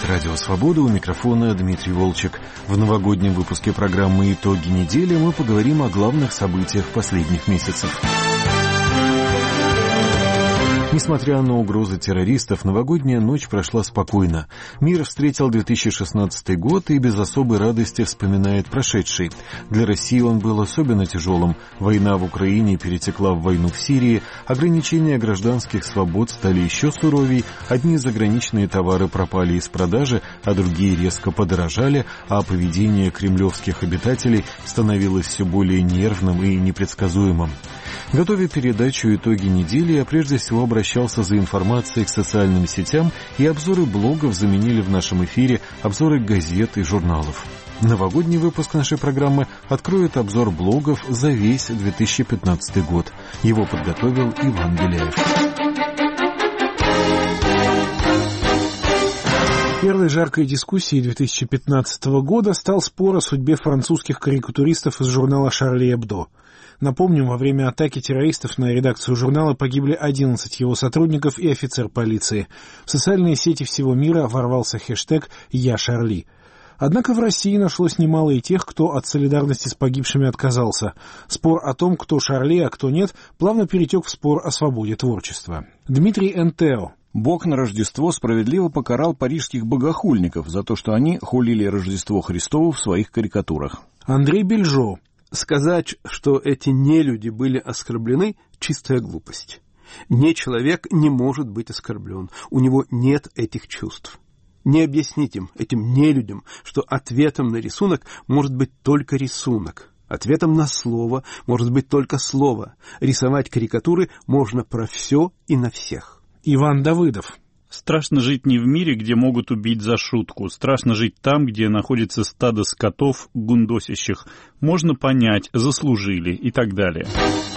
Радио Свобода, у микрофона Дмитрий Волчек. В новогоднем выпуске программы «Итоги недели» мы поговорим о главных событиях последних месяцев. Несмотря на угрозы террористов, новогодняя ночь прошла спокойно. Мир встретил 2016 год и без особой радости вспоминает прошедший. Для России он был особенно тяжелым. Война в Украине перетекла в войну в Сирии, ограничения гражданских свобод стали еще суровей, одни заграничные товары пропали из продажи, а другие резко подорожали, а поведение кремлевских обитателей становилось все более нервным и непредсказуемым. Готовя передачу «Итоги недели», я прежде всего обращался за информацией к социальным сетям, и обзоры блогов заменили в нашем эфире обзоры газет и журналов. Новогодний выпуск нашей программы откроет обзор блогов за весь 2015 год. Его подготовил Иван Беляев. Первой жаркой дискуссией 2015 года стал спор о судьбе французских карикатуристов из журнала «Шарли Эбдо». Напомним, во время атаки террористов на редакцию журнала погибли 11 его сотрудников и офицер полиции. В социальные сети всего мира ворвался хэштег «Я Шарли». Однако в России нашлось немало и тех, кто от солидарности с погибшими отказался. Спор о том, кто Шарли, а кто нет, плавно перетек в спор о свободе творчества. Дмитрий Энтео. Бог на Рождество справедливо покарал парижских богохульников за то, что они хулили Рождество Христово в своих карикатурах. Андрей Бельжо. Сказать, что эти нелюди были оскорблены, чистая глупость. Человек не может быть оскорблен, у него нет этих чувств. Не объяснить им, этим нелюдям, что ответом на рисунок может быть только рисунок. Ответом на слово может быть только слово. Рисовать карикатуры можно про все и на всех. Иван Давыдов. Страшно жить не в мире, где могут убить за шутку. Страшно жить там, где находится стадо скотов, гундосящих. Можно понять, заслужили и так далее.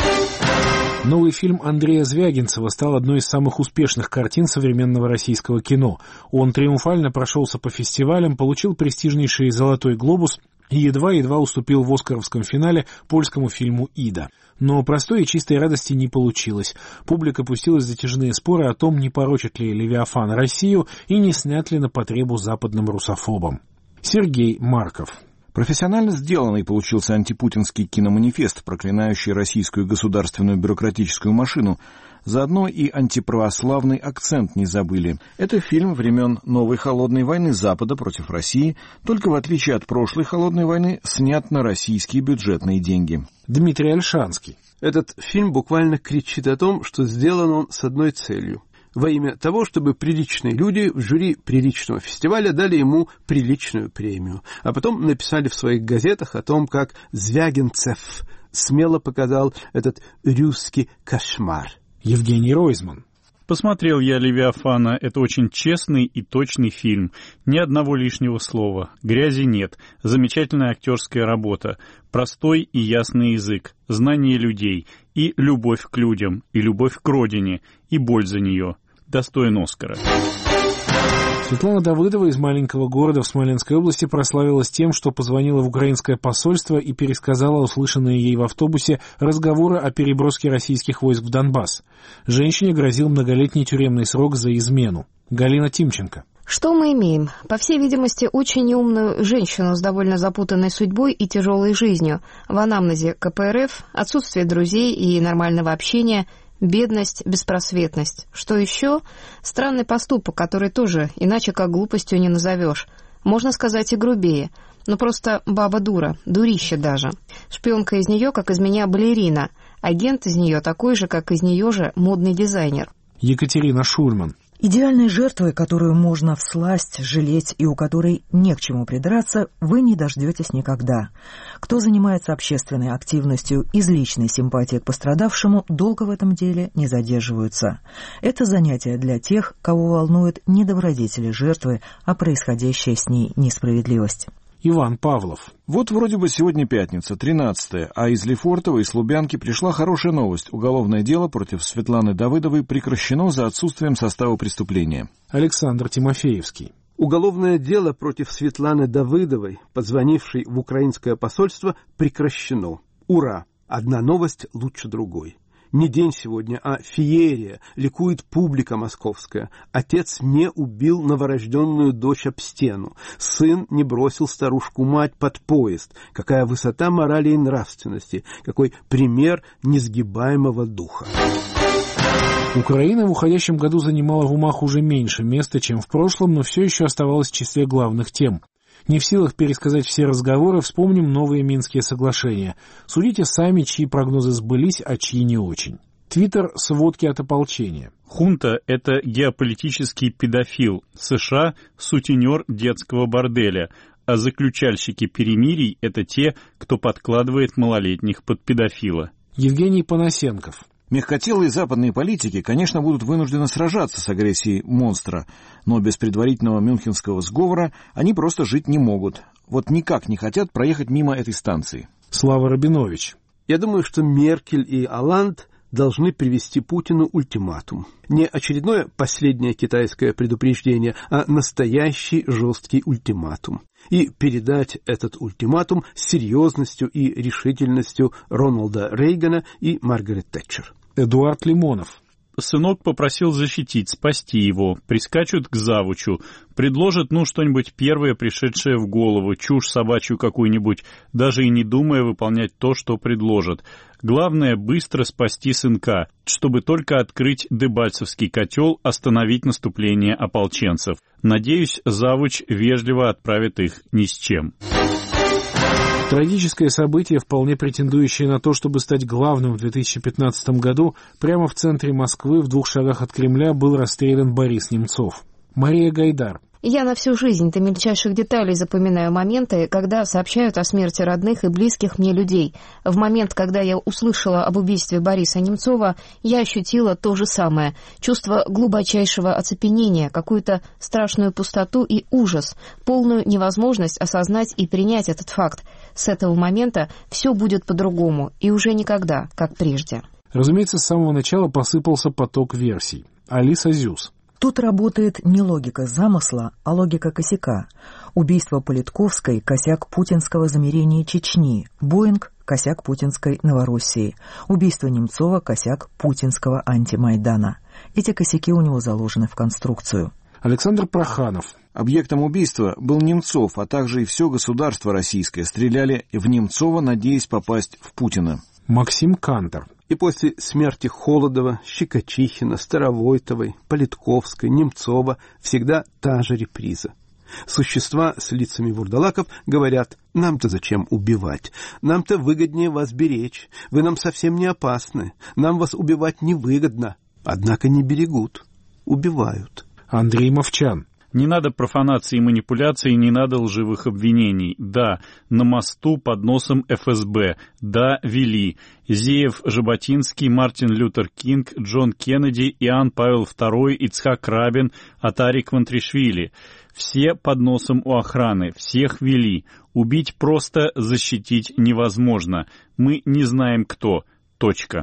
Новый фильм Андрея Звягинцева стал одной из самых успешных картин современного российского кино. Он триумфально прошелся по фестивалям, получил престижнейший «Золотой глобус» и едва-едва уступил в оскаровском финале польскому фильму «Ида». Но простой и чистой радости не получилось. Публика пустилась в затяжные споры о том, не порочит ли «Левиафан» Россию и не снят ли на потребу западным русофобам. Сергей Марков. Профессионально сделанный получился антипутинский киноманифест, проклинающий российскую государственную бюрократическую машину. Заодно и антиправославный акцент не забыли. Это фильм времен новой холодной войны Запада против России, только в отличие от прошлой холодной войны, снят на российские бюджетные деньги. Дмитрий Ольшанский. Этот фильм буквально кричит о том, что сделан он с одной целью. Во имя того, чтобы приличные люди в жюри приличного фестиваля дали ему приличную премию. А потом написали в своих газетах о том, как Звягинцев смело показал этот русский кошмар. Евгений Ройзман. Посмотрел я «Левиафана». Это очень честный и точный фильм. Ни одного лишнего слова. Грязи нет. Замечательная актерская работа. Простой и ясный язык. Знание людей. И любовь к людям. И любовь к родине. И боль за нее. Достоин Оскара. Светлана Давыдова из маленького города в Смоленской области прославилась тем, что позвонила в украинское посольство и пересказала услышанные ей в автобусе разговоры о переброске российских войск в Донбасс. Женщине грозил многолетний тюремный срок за измену. Галина Тимченко. Что мы имеем? По всей видимости, очень неумную женщину с довольно запутанной судьбой и тяжелой жизнью. В анамнезе КПРФ, отсутствие друзей и нормального общения, бедность, беспросветность. Что еще? Странный поступок, который тоже иначе как глупостью не назовешь. Можно сказать и грубее. Но просто баба дура, дурище даже. Шпионка из нее, как из меня, балерина. Агент из нее такой же, как из нее же модный дизайнер. Екатерина Шульман. Идеальной жертвой, которую можно всласть жалеть и у которой не к чему придраться, вы не дождетесь никогда. Кто занимается общественной активностью из личной симпатии к пострадавшему, долго в этом деле не задерживаются. Это занятие для тех, кого волнуют не добродетели жертвы, а происходящая с ней несправедливость. Иван Павлов. Вот вроде бы сегодня пятница, 13-е, а из Лефортово и с Лубянки пришла хорошая новость. Уголовное дело против Светланы Давыдовой прекращено за отсутствием состава преступления. Александр Тимофеевский. Уголовное дело против Светланы Давыдовой, позвонившей в украинское посольство, прекращено. Ура! Одна новость лучше другой. Не день сегодня, а феерия, ликует публика московская. Отец не убил новорожденную дочь об стену. Сын не бросил старушку-мать под поезд. Какая высота морали и нравственности, какой пример несгибаемого духа. Украина в уходящем году занимала в умах уже меньше места, чем в прошлом, но все еще оставалась в числе главных тем. Не в силах пересказать все разговоры, вспомним новые Минские соглашения. Судите сами, чьи прогнозы сбылись, а чьи не очень. Твиттер — сводки от ополчения. Хунта — это геополитический педофил. США — сутенер детского борделя. А заключальщики перемирий — это те, кто подкладывает малолетних под педофила. Евгений Панасенков. Мягкотелые западные политики, конечно, будут вынуждены сражаться с агрессией монстра, но без предварительного мюнхенского сговора они просто жить не могут. Вот никак не хотят проехать мимо этой станции. Слава Рабинович. Я думаю, что Меркель и Олланд должны привести Путину ультиматум. Не очередное последнее китайское предупреждение, а настоящий жесткий ультиматум. И передать этот ультиматум с серьезностью и решительностью Рональда Рейгана и Маргарет Тэтчер. Эдуард Лимонов. Сынок попросил защитить, спасти его. Прискачут к завучу, предложат, что-нибудь первое, пришедшее в голову, чушь собачью какую-нибудь, даже и не думая выполнять то, что предложат. Главное — быстро спасти сынка, чтобы только открыть Дебальцевский котел, остановить наступление ополченцев. Надеюсь, завуч вежливо отправит их ни с чем. Трагическое событие, вполне претендующее на то, чтобы стать главным в 2015 году, прямо в центре Москвы, в 2 шагах от Кремля, был расстрелян Борис Немцов. Мария Гайдар. Я на всю жизнь до мельчайших деталей запоминаю моменты, когда сообщают о смерти родных и близких мне людей. В момент, когда я услышала об убийстве Бориса Немцова, я ощутила то же самое. Чувство глубочайшего оцепенения, какую-то страшную пустоту и ужас, полную невозможность осознать и принять этот факт. С этого момента все будет по-другому, и уже никогда, как прежде. Разумеется, с самого начала посыпался поток версий. Алиса Зюс. Тут работает не логика замысла, а логика косяка. Убийство Политковской – косяк путинского замерения Чечни, Боинг – косяк путинской Новороссии, убийство Немцова – косяк путинского антимайдана. Эти косяки у него заложены в конструкцию. Александр Проханов. Объектом убийства был Немцов, а также и все государство российское. Стреляли в Немцова, надеясь попасть в Путина. Максим Кантор. И после смерти Холодова, Щекочихина, Старовойтовой, Политковской, Немцова всегда та же реприза. Существа с лицами вурдалаков говорят: «Нам-то зачем убивать? Нам-то выгоднее вас беречь. Вы нам совсем не опасны. Нам вас убивать невыгодно». Однако не берегут. Убивают. Андрей Мовчан. Не надо профанации и манипуляций, не надо лживых обвинений. Да, на мосту под носом ФСБ. Да, вели. Зеев, Жаботинский, Мартин Лютер Кинг, Джон Кеннеди, Иоанн Павел II, Ицхак Рабин, Атарик Вантришвили. Все под носом у охраны, всех вели. Убить просто, защитить невозможно. Мы не знаем кто. Точка.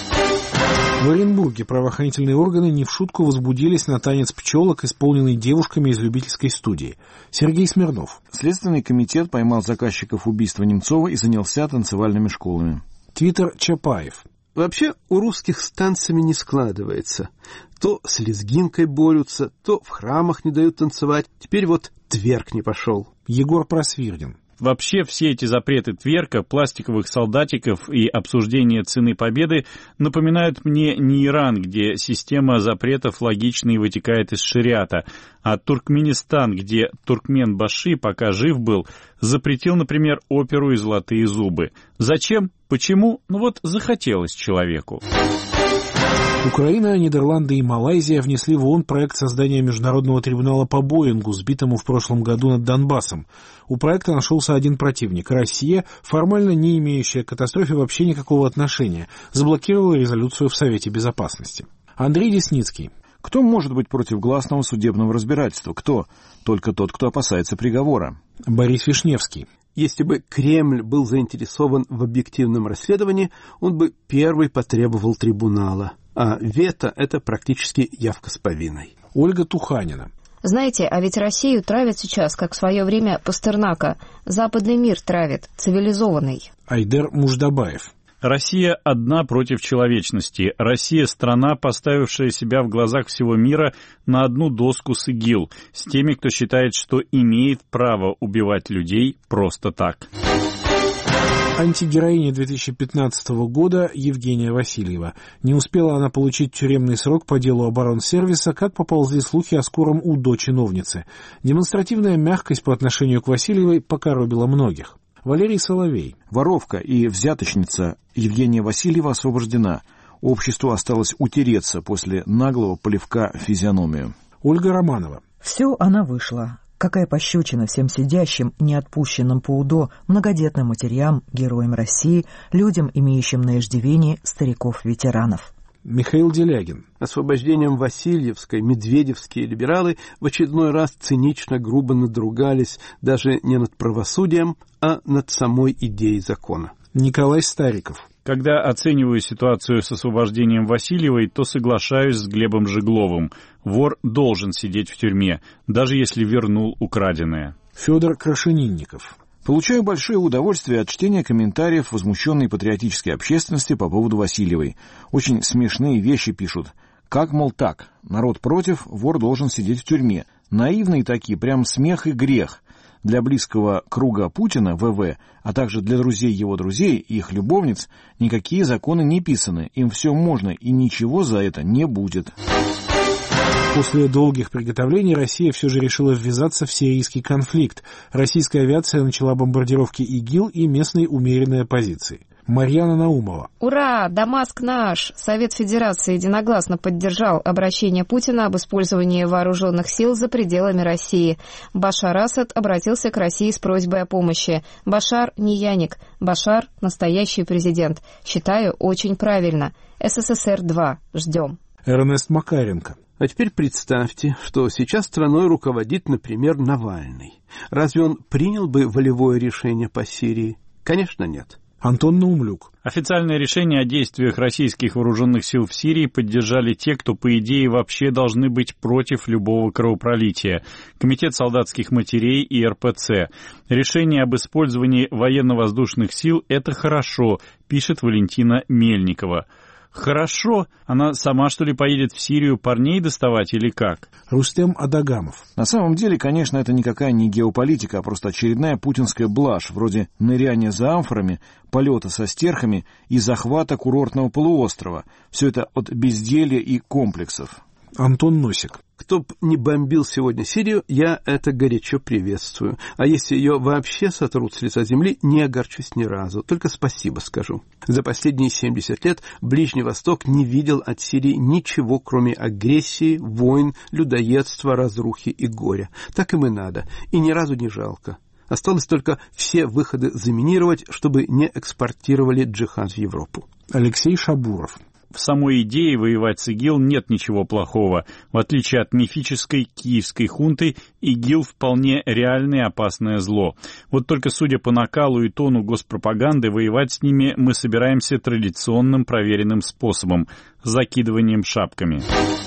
В Оренбурге правоохранительные органы не в шутку возбудились на танец пчелок, исполненный девушками из любительской студии. Сергей Смирнов. Следственный комитет поймал заказчиков убийства Немцова и занялся танцевальными школами. Твиттер Чапаев. Вообще у русских с танцами не складывается. То с лезгинкой борются, то в храмах не дают танцевать. Теперь вот тверк не пошел. Егор Просвирдин. Вообще все эти запреты тверка, пластиковых солдатиков и обсуждение цены победы напоминают мне не Иран, где система запретов логично и вытекает из шариата, а Туркменистан, где Туркмен-Баши, пока жив был, запретил, например, оперу и «Золотые зубы». Зачем? Почему? Захотелось человеку. Украина, Нидерланды и Малайзия внесли в ООН проект создания международного трибунала по Боингу, сбитому в прошлом году над Донбассом. У проекта нашелся один противник. Россия, формально не имеющая к катастрофе вообще никакого отношения, заблокировала резолюцию в Совете Безопасности. Андрей Десницкий. Кто может быть против гласного судебного разбирательства? Кто? Только тот, кто опасается приговора. Борис Вишневский. Если бы Кремль был заинтересован в объективном расследовании, он бы первый потребовал трибунала. А вето — это практически явка с повинной. Ольга Туханина. Знаете, а ведь Россию травят сейчас, как в свое время Пастернака. Западный мир травит, цивилизованный. Айдер Муждабаев. Россия одна против человечности. Россия — страна, поставившая себя в глазах всего мира на одну доску с ИГИЛ, с теми, кто считает, что имеет право убивать людей просто так. Антигероиня 2015 года Евгения Васильева. Не успела она получить тюремный срок по делу оборонсервиса, как поползли слухи о скором УДО чиновницы. Демонстративная мягкость по отношению к Васильевой покоробила многих. Валерий Соловей. Воровка и взяточница Евгения Васильева освобождена. Обществу осталось утереться после наглого плевка в физиономию. Ольга Романова. Все, она вышла. Какая пощечина всем сидящим, неотпущенным по УДО, многодетным матерям, героям России, людям, имеющим на иждивении стариков-ветеранов. Михаил Делягин. Освобождением Васильевской медведевские либералы в очередной раз цинично, грубо надругались даже не над правосудием, а над самой идеей закона. Николай Стариков. Когда оцениваю ситуацию с освобождением Васильевой, то соглашаюсь с Глебом Жигловым. Вор должен сидеть в тюрьме, даже если вернул украденное. Федор Крашенинников. Получаю большое удовольствие от чтения комментариев возмущенной патриотической общественности по поводу Васильевой. Очень смешные вещи пишут. Как, мол, так? Народ против, вор должен сидеть в тюрьме. Наивные такие, прям смех и грех. Для близкого круга Путина, ВВ, а также для друзей его друзей и их любовниц, никакие законы не писаны. Им все можно, и ничего за это не будет. После долгих приготовлений Россия все же решила ввязаться в сирийский конфликт. Российская авиация начала бомбардировки ИГИЛ и местной умеренной оппозиции. Марьяна Наумова. Ура! Дамаск наш! Совет Федерации единогласно поддержал обращение Путина об использовании вооруженных сил за пределами России. Башар Асад обратился к России с просьбой о помощи. Башар не яник. Башар – настоящий президент. Считаю, очень правильно. СССР 2. Ждем. Эрнест Макаренко. А теперь представьте, что сейчас страной руководит, например, Навальный. Разве он принял бы волевое решение по Сирии? Конечно, нет. Антон Наумлюк. Официальное решение о действиях российских вооруженных сил в Сирии поддержали те, кто, по идее, вообще должны быть против любого кровопролития. Комитет солдатских матерей и РПЦ. Решение об использовании военно-воздушных сил – это хорошо, пишет Валентина Мельникова. Хорошо? Она сама, что ли, поедет в Сирию парней доставать или как? Рустем Адагамов. На самом деле, конечно, это никакая не геополитика, а просто очередная путинская блажь, вроде ныряния за амфорами, полета со стерхами и захвата курортного полуострова. Все это от безделья и комплексов. Антон Носик. Кто б не бомбил сегодня Сирию, я это горячо приветствую. А если ее вообще сотрут с лица земли, не огорчусь ни разу, только спасибо скажу. За последние 70 лет Ближний Восток не видел от Сирии ничего, кроме агрессии, войн, людоедства, разрухи и горя. Так им и надо, и ни разу не жалко. Осталось только все выходы заминировать, чтобы не экспортировали джихад в Европу. Алексей Шабуров. В самой идее воевать с ИГИЛ нет ничего плохого. В отличие от мифической киевской хунты, ИГИЛ вполне реальное опасное зло. Вот только судя по накалу и тону госпропаганды, воевать с ними мы собираемся традиционным проверенным способом – закидыванием шапками.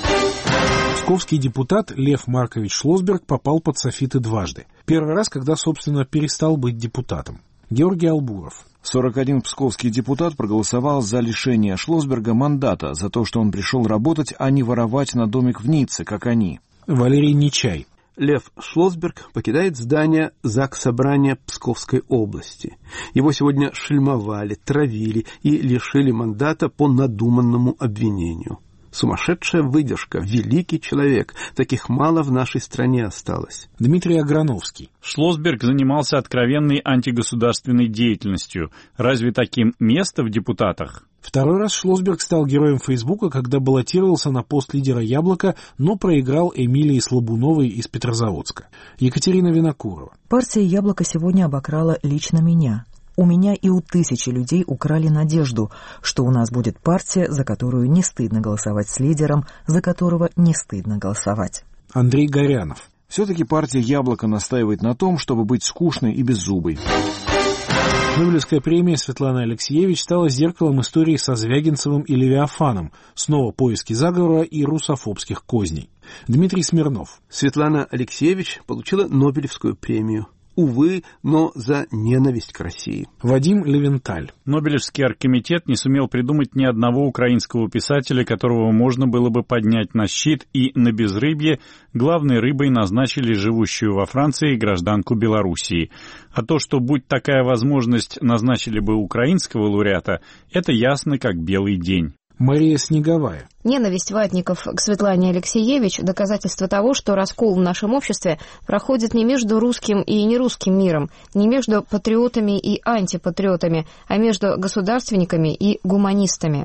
Псковский депутат Лев Маркович Шлосберг попал под софиты дважды. Первый раз, когда, собственно, перестал быть депутатом. Георгий Албуров. 41 псковский депутат проголосовал за лишение Шлосберга мандата за то, что он пришел работать, а не воровать на домик в Ницце, как они. Валерий Нечай. Лев Шлосберг покидает здание Заксобрания Псковской области. Его сегодня шельмовали, травили и лишили мандата по надуманному обвинению. Сумасшедшая выдержка, великий человек. Таких мало в нашей стране осталось. Дмитрий Аграновский. Шлосберг занимался откровенной антигосударственной деятельностью. Разве таким место в депутатах? Второй раз Шлосберг стал героем Фейсбука, когда баллотировался на пост лидера «Яблока», но проиграл Эмилии Слабуновой из Петрозаводска. Екатерина Винокурова. Партия «Яблоко» сегодня обокрала лично меня. У меня и у тысячи людей украли надежду, что у нас будет партия, за которую не стыдно голосовать с лидером, за которого не стыдно голосовать. Андрей Горянов. Все-таки партия «Яблоко» настаивает на том, чтобы быть скучной и беззубой. Нобелевская премия Светланы Алексеевич стала зеркалом истории со Звягинцевым и Левиафаном, снова поиски заговора и русофобских козней. Дмитрий Смирнов. Светлана Алексеевич получила Нобелевскую премию. Увы, но за ненависть к России. Вадим Левенталь. Нобелевский оргкомитет не сумел придумать ни одного украинского писателя, которого можно было бы поднять на щит, и на безрыбье главной рыбой назначили живущую во Франции гражданку Белоруссии. А то, что, будь такая возможность, назначили бы украинского лауреата, это ясно как белый день. Мария Снеговая. Ненависть ватников к Светлане Алексеевич – доказательство того, что раскол в нашем обществе проходит не между русским и нерусским миром, не между патриотами и антипатриотами, а между государственниками и гуманистами.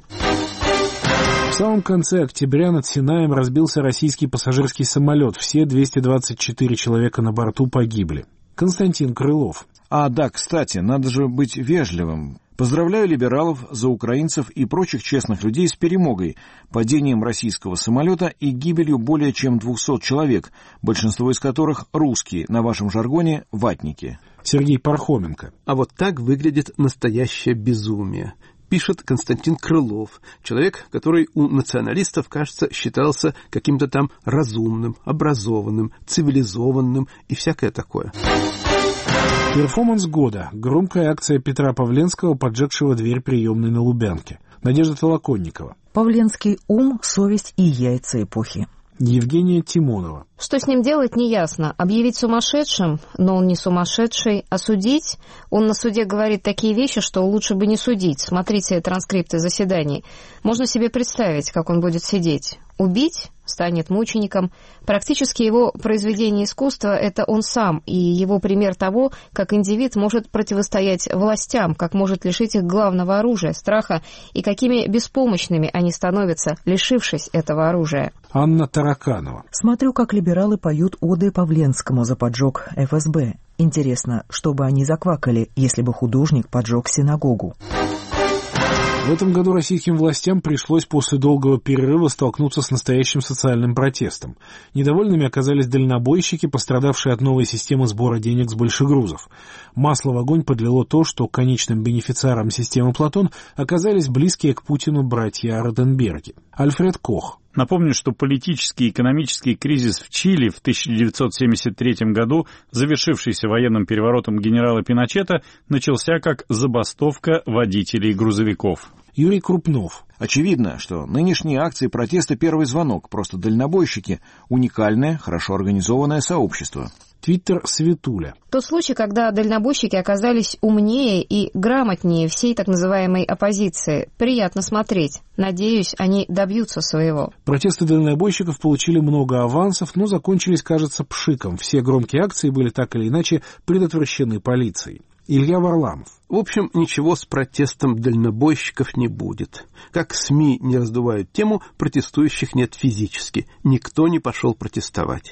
В самом конце октября над Синаем разбился российский пассажирский самолет. Все 224 человека на борту погибли. Константин Крылов. Да, кстати, надо же быть вежливым. Поздравляю либералов за украинцев и прочих честных людей с перемогой, падением российского самолета и гибелью более чем 200 человек, большинство из которых русские, на вашем жаргоне – ватники. Сергей Пархоменко. А вот так выглядит настоящее безумие. Пишет Константин Крылов, человек, который у националистов, кажется, считался каким-то там разумным, образованным, цивилизованным и всякое такое. Перформанс года. Громкая акция Петра Павленского, поджегшего дверь приемной на Лубянке. Надежда Толоконникова. Павленский ум, совесть и яйца эпохи. Евгения Тимонова. Что с ним делать, неясно. Объявить сумасшедшим, но он не сумасшедший. Осудить? Он на суде говорит такие вещи, что лучше бы не судить. Смотрите транскрипты заседаний. Можно себе представить, как он будет сидеть. Убить? Станет мучеником. Практически его произведение искусства – это он сам, и его пример того, как индивид может противостоять властям, как может лишить их главного оружия – страха, и какими беспомощными они становятся, лишившись этого оружия. Анна Тараканова. Смотрю, как либералы поют оды Павленскому за поджог ФСБ. Интересно, что бы они заквакали, если бы художник поджег синагогу. В этом году российским властям пришлось после долгого перерыва столкнуться с настоящим социальным протестом. Недовольными оказались дальнобойщики, пострадавшие от новой системы сбора денег с большегрузов. Масло в огонь подлило то, что конечным бенефициаром системы «Платон» оказались близкие к Путину братья Ротенберги. Альфред Кох. Напомню, что политический и экономический кризис в Чили в 1973 году, завершившийся военным переворотом генерала Пиночета, начался как забастовка водителей грузовиков. Юрий Крупнов. Очевидно, что нынешние акции протеста — первый звонок, просто дальнобойщики — уникальное, хорошо организованное сообщество. Твиттер Светуля. Тот случай, когда дальнобойщики оказались умнее и грамотнее всей так называемой оппозиции. Приятно смотреть. Надеюсь, они добьются своего. Протесты дальнобойщиков получили много авансов, но закончились, кажется, пшиком. Все громкие акции были так или иначе предотвращены полицией. Илья Варламов. В общем, ничего с протестом дальнобойщиков не будет. Как СМИ не раздувают тему, протестующих нет физически. Никто не пошел протестовать.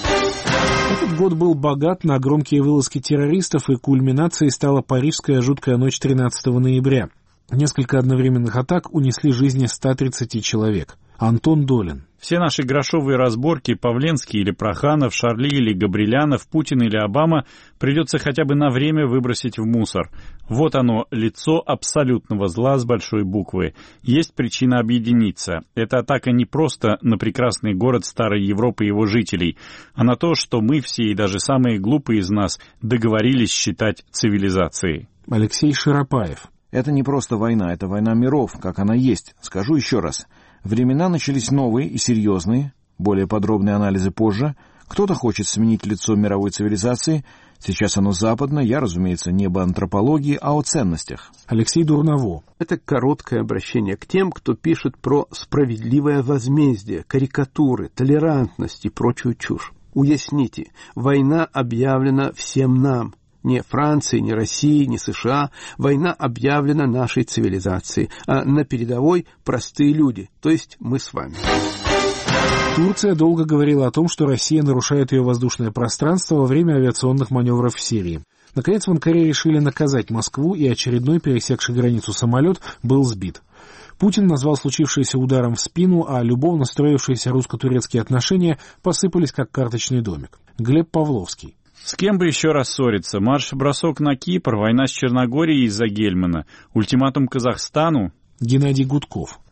Этот год был богат на громкие вылазки террористов, и кульминацией стала парижская жуткая ночь 13 ноября. Несколько одновременных атак унесли жизни 130 человек. Антон Долин. Все наши грошовые разборки, Павленский или Проханов, Шарли или Габрилянов, Путин или Обама, придется хотя бы на время выбросить в мусор. Вот оно, лицо абсолютного зла с большой буквы. Есть причина объединиться. Эта атака не просто на прекрасный город старой Европы и его жителей, а на то, что мы все и даже самые глупые из нас договорились считать цивилизацией. Алексей Широпаев. Это не просто война, это война миров, как она есть. Скажу еще раз. Времена начались новые и серьезные, более подробные анализы позже. Кто-то хочет сменить лицо мировой цивилизации. Сейчас оно западное, я, разумеется, не об антропологии, а о ценностях. Алексей Дурново. Это короткое обращение к тем, кто пишет про справедливое возмездие, карикатуры, толерантность и прочую чушь. Уясните, война объявлена всем нам. Не Франции, не России, не США. Война объявлена нашей цивилизацией, а на передовой простые люди, то есть мы с вами. Турция долго говорила о том, что Россия нарушает ее воздушное пространство во время авиационных маневров в Сирии. Наконец в Анкаре решили наказать Москву, и очередной пересекший границу самолет был сбит. Путин назвал случившееся ударом в спину, а любовно строившиеся русско-турецкие отношения посыпались как карточный домик. Глеб Павловский. С кем бы еще рассориться? Марш-бросок на Кипр, война с Черногорией из-за Гельмана, ультиматум Казахстану. Геннадий Гудков.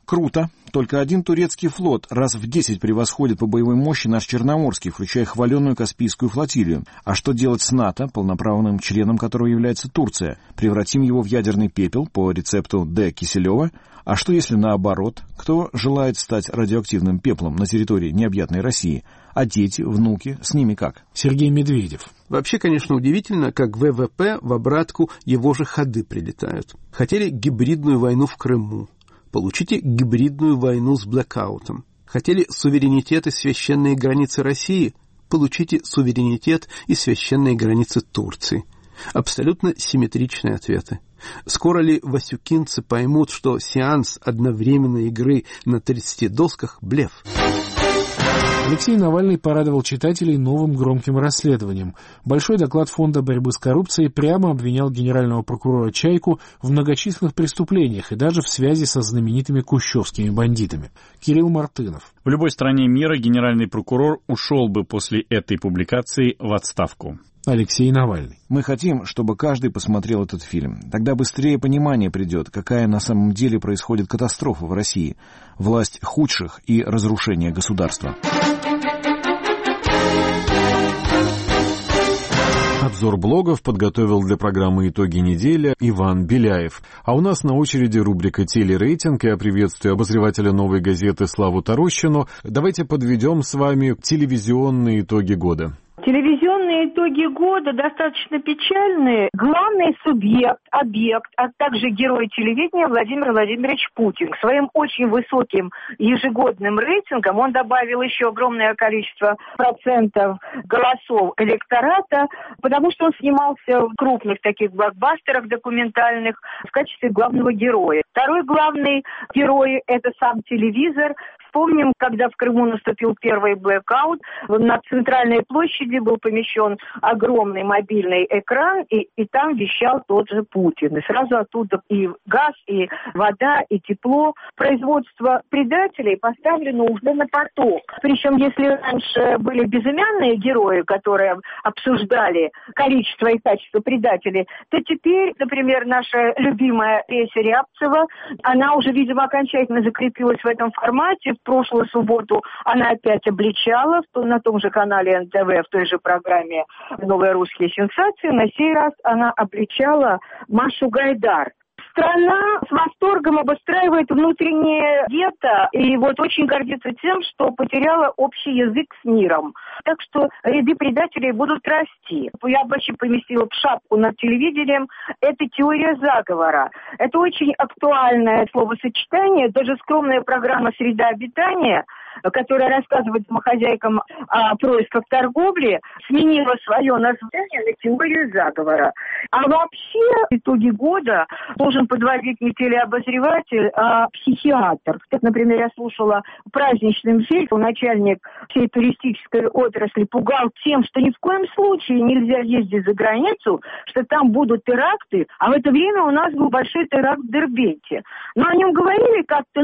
Круто. Только один турецкий флот раз в 10 превосходит по боевой мощи наш Черноморский, включая хваленную Каспийскую флотилию. А что делать с НАТО, полноправным членом которого является Турция? Превратим его в ядерный пепел по рецепту Д. Киселева? А что если наоборот? Кто желает стать радиоактивным пеплом на территории необъятной России? А дети, внуки, с ними как? Сергей Медведев. Вообще, конечно, удивительно, как ВВП в обратку его же ходы прилетают. Хотели гибридную войну в Крыму. Получите гибридную войну с блэкаутом. Хотели суверенитет и священные границы России? Получите суверенитет и священные границы Турции. Абсолютно симметричные ответы. Скоро ли васюкинцы поймут, что сеанс одновременной игры на 30 досках – блеф? Алексей Навальный порадовал читателей новым громким расследованием. Большой доклад Фонда борьбы с коррупцией прямо обвинял генерального прокурора Чайку в многочисленных преступлениях и даже в связи со знаменитыми кущевскими бандитами. Кирилл Мартынов. В любой стране мира генеральный прокурор ушел бы после этой публикации в отставку. Алексей Навальный. Мы хотим, чтобы каждый посмотрел этот фильм. Тогда быстрее понимание придет, какая на самом деле происходит катастрофа в России. Власть худших и разрушение государства. Обзор блогов подготовил для программы «Итоги недели» Иван Беляев. А у нас на очереди рубрика «Телерейтинг». Я приветствую обозревателя «Новой газеты» Славу Тарощину. Давайте подведем с вами телевизионные итоги года. Телевизионные итоги года достаточно печальные. Главный субъект, объект, а также герой телевидения Владимир Владимирович Путин. К своим очень высоким ежегодным рейтингам он добавил еще огромное количество процентов голосов электората, потому что он снимался в крупных таких блокбастерах документальных в качестве главного героя. Второй главный герой – это сам телевизор. Вспомним, когда в Крыму наступил первый блэкаут, на центральной площади был помещен огромный мобильный экран, и там вещал тот же Путин. И сразу оттуда и газ, и вода, и тепло. Производство предателей поставлено уже на поток. Причем, если раньше были безымянные герои, которые обсуждали количество и качество предателей, то теперь, например, наша любимая Леся Рябцева, она уже, видимо, окончательно закрепилась в этом формате. В прошлую субботу она опять обличала на том же канале НТВ, в той же программе «Новые русские сенсации». На сей раз она обличала Машу Гайдар. Страна с восторгом обустраивает внутреннее гетто и вот очень гордится тем, что потеряла общий язык с миром. Так что ряды предателей будут расти. Я вообще поместила в шапку над телевидением. Это теория заговора. Это очень актуальное словосочетание. Даже скромная программа «Среда обитания», которая рассказывает домохозяйкам о происках торговли, сменила свое название на теорию заговора. А вообще итоги года должен подводить не телеобозреватель, а психиатр. Как, например, я слушала в праздничном эфире, начальник всей туристической отрасли пугал тем, что ни в коем случае нельзя ездить за границу, что там будут теракты, а в это время у нас был большой теракт в Дербенте. Но о нем говорили как-то,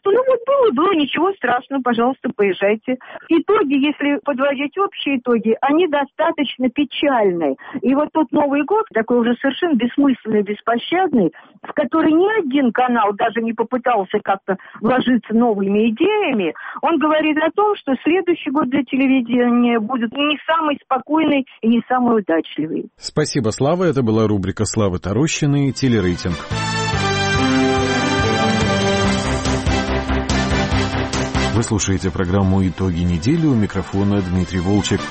вот было, ничего страшного, пожалуйста, поезжайте. Итоги, если подводить общие итоги, они достаточно печальные. И вот тот Новый год, такой уже совершенно бессмысленный, беспощадный, в который ни один канал даже не попытался как-то вложиться новыми идеями, он говорит о том, что следующий год для телевидения будет не самый спокойный и не самый удачливый. Спасибо, Слава. Это была рубрика Славы Тарощиной «Телерейтинг». Вы слушаете программу «Итоги недели», у микрофона Дмитрий Волчек.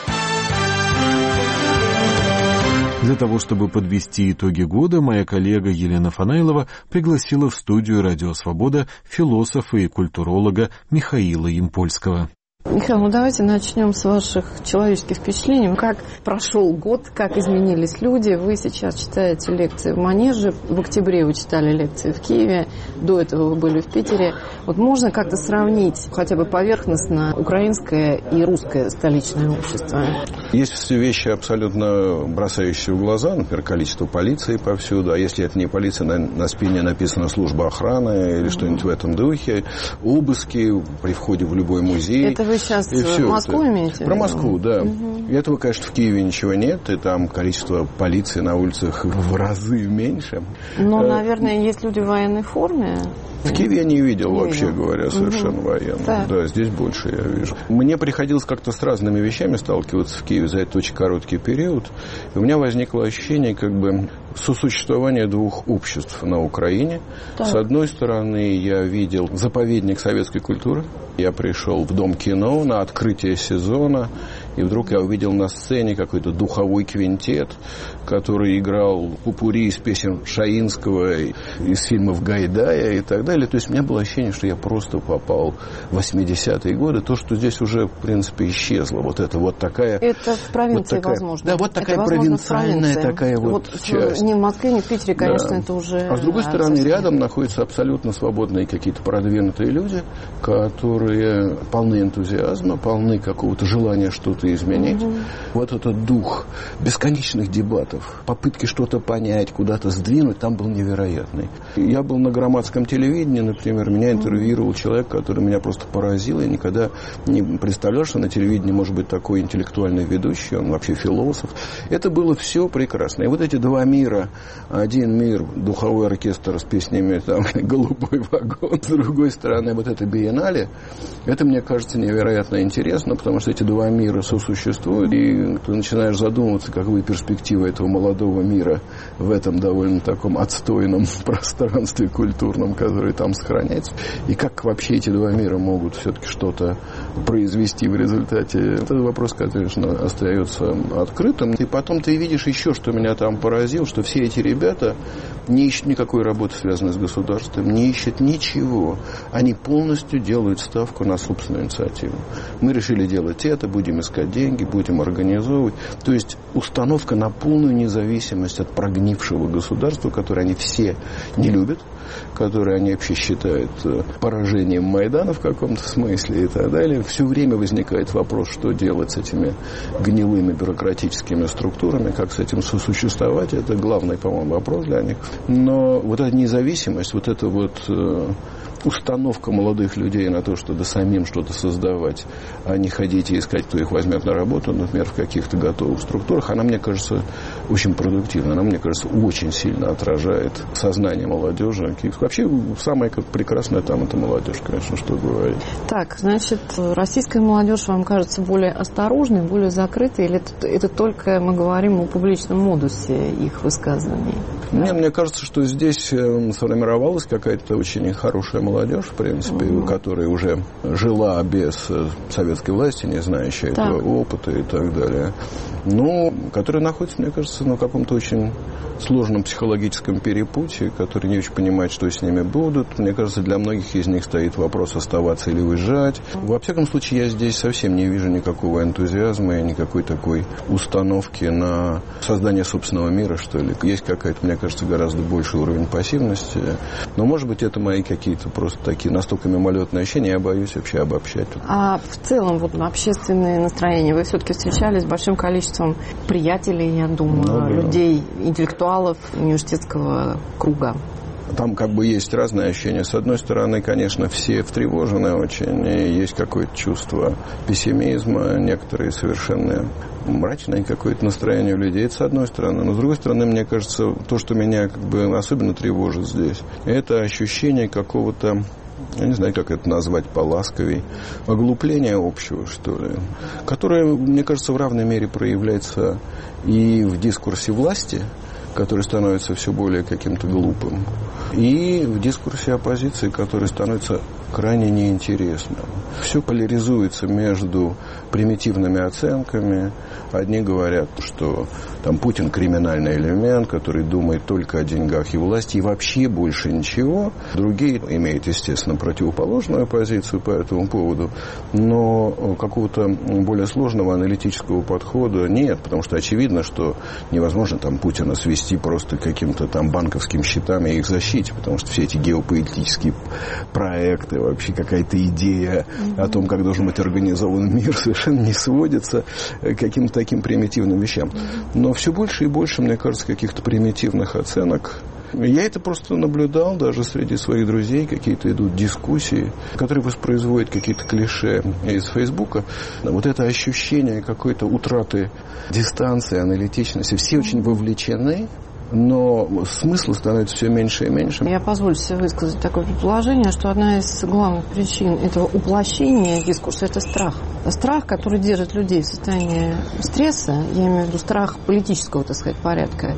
Для того, чтобы подвести итоги года, моя коллега Елена Фанайлова пригласила в студию «Радио Свобода» философа и культуролога Михаила Ямпольского. Михаил, давайте начнем с ваших человеческих впечатлений. Как прошел год, как изменились люди? Вы сейчас читаете лекции в Манеже. В октябре вы читали лекции в Киеве. До этого вы были в Питере. Вот можно как-то сравнить хотя бы поверхностно украинское и русское столичное общество? Есть вещи абсолютно бросающие в глаза, например, количество полиции повсюду, а если это не полиция, на спине написано «служба охраны» или что-нибудь в этом духе, обыски при входе в любой музей. Это вы сейчас Москву имеете? Про Москву, да. И этого, конечно, в Киеве ничего нет, и там количество полиции на улицах в разы меньше. Но, наверное, есть люди в военной форме. В Киеве я не видел, вообще говоря, совершенно военных. Да, здесь больше я вижу. Мне приходилось как-то с разными вещами сталкиваться в Киеве за этот очень короткий период. И у меня возникло ощущение как бы сосуществования двух обществ на Украине. Так. С одной стороны, я видел заповедник советской культуры. Я пришел в Дом кино на открытие сезона, и вдруг я увидел на сцене какой-то духовой квинтет, который играл попурри из песен Шаинского, из фильмов Гайдая и так далее. То есть у меня было ощущение, что я просто попал в 80-е годы. То, что здесь уже, в принципе, исчезло. Вот это вот такая... Это в провинции, вот такая, возможно. Да, вот такая провинциальная такая вот часть. Не в Москве, не в Питере, конечно, это уже... А с другой стороны, рядом находятся абсолютно свободные какие-то продвинутые люди, которые полны энтузиазма, полны какого-то желания что-то изменить. Вот этот дух бесконечных дебатов, попытки что-то понять, куда-то сдвинуть, там был невероятный. Я был на громадском телевидении, например, меня интервьюировал человек, который меня просто поразил. Я никогда не представлял, что на телевидении может быть такой интеллектуальный ведущий, он вообще философ. Это было все прекрасно. И вот эти два мира, один мир, духовой оркестр с песнями там, «Голубой вагон», с другой стороны, вот это биеннале, это, мне кажется, невероятно интересно, потому что эти два мира сосуществуют, и ты начинаешь задумываться, каковы перспективы этого молодого мира в этом довольно таком отстойном пространстве культурном, которое там сохраняется, и как вообще эти два мира могут все-таки что-то произвести в результате. Этот вопрос, конечно, остается открытым. И потом ты видишь еще, что меня там поразило, что все эти ребята не ищут никакой работы, связанной с государством, не ищут ничего. Они полностью делают ставку на собственную инициативу. Мы решили делать это, будем искать деньги, будем организовывать. То есть установка на полную независимость от прогнившего государства, которое они все не любят, которое они вообще считают поражением Майдана в каком-то смысле и так далее. Все время возникает вопрос, что делать с этими гнилыми бюрократическими структурами, как с этим сосуществовать. Это главный, по-моему, вопрос для них. Но вот эта независимость, вот эта вот установка молодых людей на то, чтобы самим что-то создавать, а не ходить и искать, кто их возьмет на работу, например, в каких-то готовых структурах, она, мне кажется, очень продуктивна. Она, мне кажется, очень сильно отражает сознание молодежи. Вообще, самое прекрасное там это молодежь, конечно, что говорить. Так, значит, российская молодежь вам кажется более осторожной, более закрытой, или это только мы говорим о публичном модусе их высказываний? Нет, мне кажется, что здесь сформировалась какая-то очень хорошая молодежь, в принципе, которая уже жила без советской власти, не знающая этого опыта и так далее. Но которая находится, мне кажется, на каком-то очень сложном психологическом перепутье, который не очень понимает, что с ними будут. Мне кажется, для многих из них стоит вопрос, оставаться или уезжать. Во всяком случае, я здесь совсем не вижу никакого энтузиазма и никакой такой установки на создание собственного мира, что ли. Есть какая-то, мне кажется, гораздо больший уровень пассивности. Но, может быть, это мои какие-то просто такие настолько мимолетные ощущения, я боюсь вообще обобщать. А в целом, вот общественные настроения, вы все-таки встречались с большим количеством приятелей, я думаю, людей, интеллектуалов, университетского круга? Там как бы есть разные ощущения. С одной стороны, конечно, все встревожены очень, и есть какое-то чувство пессимизма, некоторые совершенно мрачное какое-то настроение у людей, это с одной стороны. Но с другой стороны, мне кажется, то, что меня как бы особенно тревожит здесь, это ощущение какого-то, я не знаю, как это назвать поласковей, оглупления общего, что ли, которое, мне кажется, в равной мере проявляется и в дискурсе власти, который становится все более каким-то глупым, и в дискурсе оппозиции, который становится крайне неинтересным. Все поляризуется между примитивными оценками. Одни говорят, что там Путин криминальный элемент, который думает только о деньгах и власти, и вообще больше ничего. Другие имеют, естественно, противоположную позицию по этому поводу, но какого-то более сложного аналитического подхода нет, потому что очевидно, что невозможно там Путина свести просто к каким-то там банковским счетам и их защите, потому что все эти геополитические проекты, или вообще какая-то идея о том, как должен быть организован мир, совершенно не сводится к каким-то таким примитивным вещам. Но все больше и больше, мне кажется, каких-то примитивных оценок. Я это просто наблюдал даже среди своих друзей, какие-то идут дискуссии, которые воспроизводят какие-то клише из Фейсбука. Вот это ощущение какой-то утраты дистанции, аналитичности. Все очень вовлечены, но смысла становится все меньше и меньше. Я позволю себе высказать такое предположение, что одна из главных причин этого уплощения дискурса – это страх. Страх, который держит людей в состоянии стресса, я имею в виду страх политического, так сказать, порядка.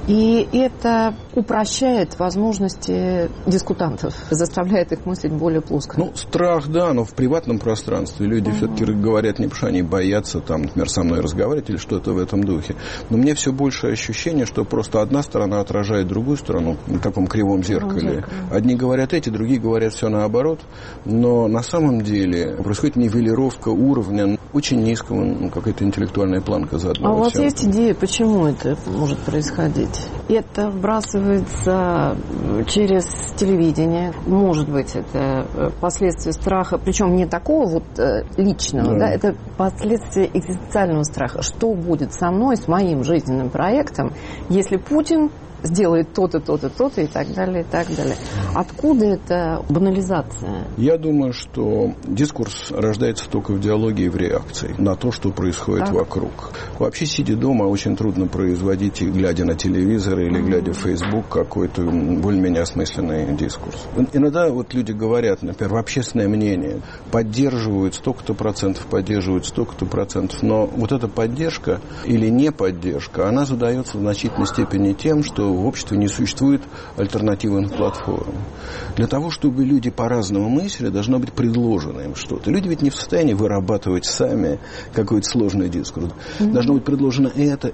И это упрощает возможности дискутантов, заставляет их мыслить более плоско. Ну, страх, да, но в приватном пространстве люди все-таки говорят не потому, что они боятся, там, например, со мной разговаривать или что-то в этом духе. Но мне все больше ощущение, что просто одна сторона отражает другую сторону в таком кривом зеркале. Одни говорят эти, другие говорят все наоборот. Но на самом деле происходит нивелировка уровня очень низкого, какая-то интеллектуальная планка заодно. А у вас есть идея, почему это может происходить? Это вбрасывается через телевидение. Может быть, это последствия страха, причем не такого вот личного, да, это последствия экзистенциального страха. Что будет со мной, с моим жизненным проектом, если Путин сделает то-то, то-то, то-то и так далее, и так далее. Откуда эта банализация? Я думаю, что дискурс рождается только в диалоге и в реакции на то, что происходит вокруг. Вообще, сидя дома, очень трудно производить, глядя на телевизор или глядя в Facebook, какой-то более-менее осмысленный дискурс. Иногда вот люди говорят, например, в общественное мнение поддерживают столько-то процентов, поддерживают столько-то процентов, но вот эта поддержка или не поддержка, она задается в значительной степени тем, что в обществе не существует альтернативных платформ. Для того, чтобы люди по-разному мыслили, должно быть предложено им что-то. Люди ведь не в состоянии вырабатывать сами какой-то сложный дискурс. Должно быть предложено это.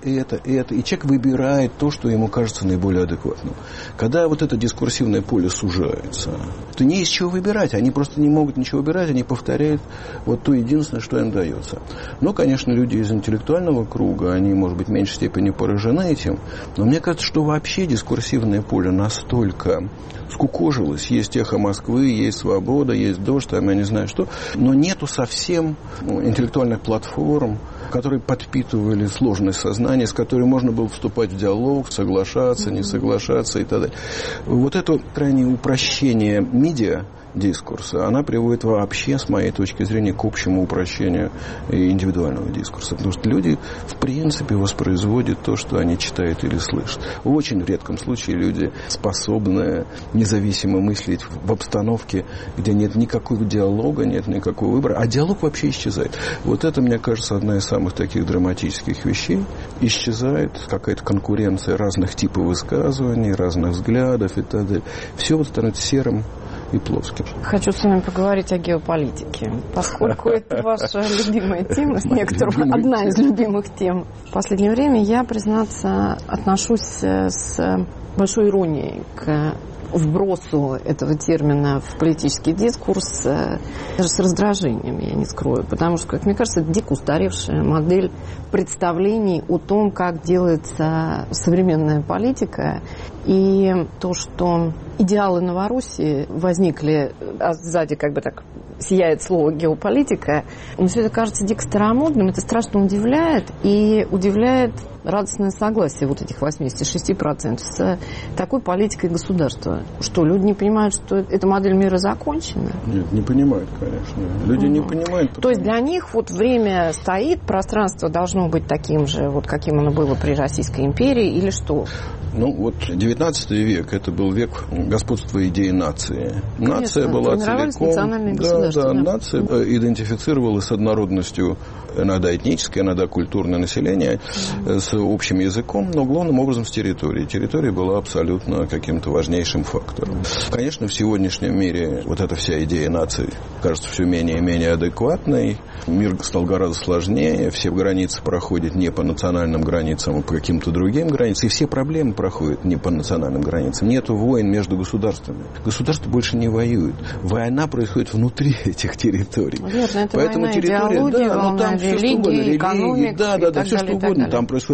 И человек выбирает то, что ему кажется наиболее адекватным. Когда вот это дискурсивное поле сужается, то не из чего выбирать. Они просто не могут ничего выбирать, они повторяют вот то единственное, что им дается. Но, конечно, люди из интеллектуального круга, они, может быть, в меньшей степени поражены этим. Но мне кажется, что вообще дискурсивное поле настолько скукожилось. Есть «Эхо Москвы», есть «Свобода», есть «Дождь», там я не знаю что. Но нету совсем интеллектуальных платформ, которые подпитывали сложность сознания, с которой можно было вступать в диалог, соглашаться, не соглашаться и так далее. Вот это крайнее упрощение медиа дискурса, она приводит вообще, с моей точки зрения, к общему упрощению индивидуального дискурса. Потому что люди, в принципе, воспроизводят то, что они читают или слышат. В очень редком случае люди способны независимо мыслить в обстановке, где нет никакого диалога, нет никакого выбора, а диалог вообще исчезает. Вот это, мне кажется, одна из самых таких драматических вещей. Исчезает какая-то конкуренция разных типов высказываний, разных взглядов и так далее. Все вот становится серым и плоским. Хочу с вами поговорить о геополитике, поскольку это ваша любимая тема, одна из любимых тем. В последнее время я, признаться, отношусь с большой иронией к вбросу этого термина в политический дискурс, даже с раздражением, я не скрою, потому что, как мне кажется, это дико устаревшая модель представлений о том, как делается современная политика, и то, что идеалы Новороссии возникли, а сзади как бы так сияет слово «геополитика», но все это кажется дико старомодным, это страшно удивляет, и удивляет радостное согласие вот этих 86% с такой политикой государства. Что, люди не понимают, что эта модель мира закончена? Нет, не понимают, конечно. Люди не понимают. То есть для них вот время стоит, пространство должно быть таким же, вот каким оно было при Российской империи, или что? Ну, вот 19 век, это был век господства идеи нации. Конечно, нация была целиком... Да, нация идентифицировалась с однородностью, иногда этническое, иногда культурное население, с общим языком, но главным образом с территорией. Территория была абсолютно каким-то важнейшим фактором. Конечно, в сегодняшнем мире вот эта вся идея нации кажется все менее и менее адекватной. Мир стал гораздо сложнее, все границы проходят не по национальным границам, а по каким-то другим границам, и все проблемы проходят не по национальным границам. Нету войн между государствами. Государства больше не воюют. Война происходит внутри этих территорий. Верно, это поэтому война территория, идеологии, да, но там все что угодно, религии, экономик, да, все что угодно. Там происходит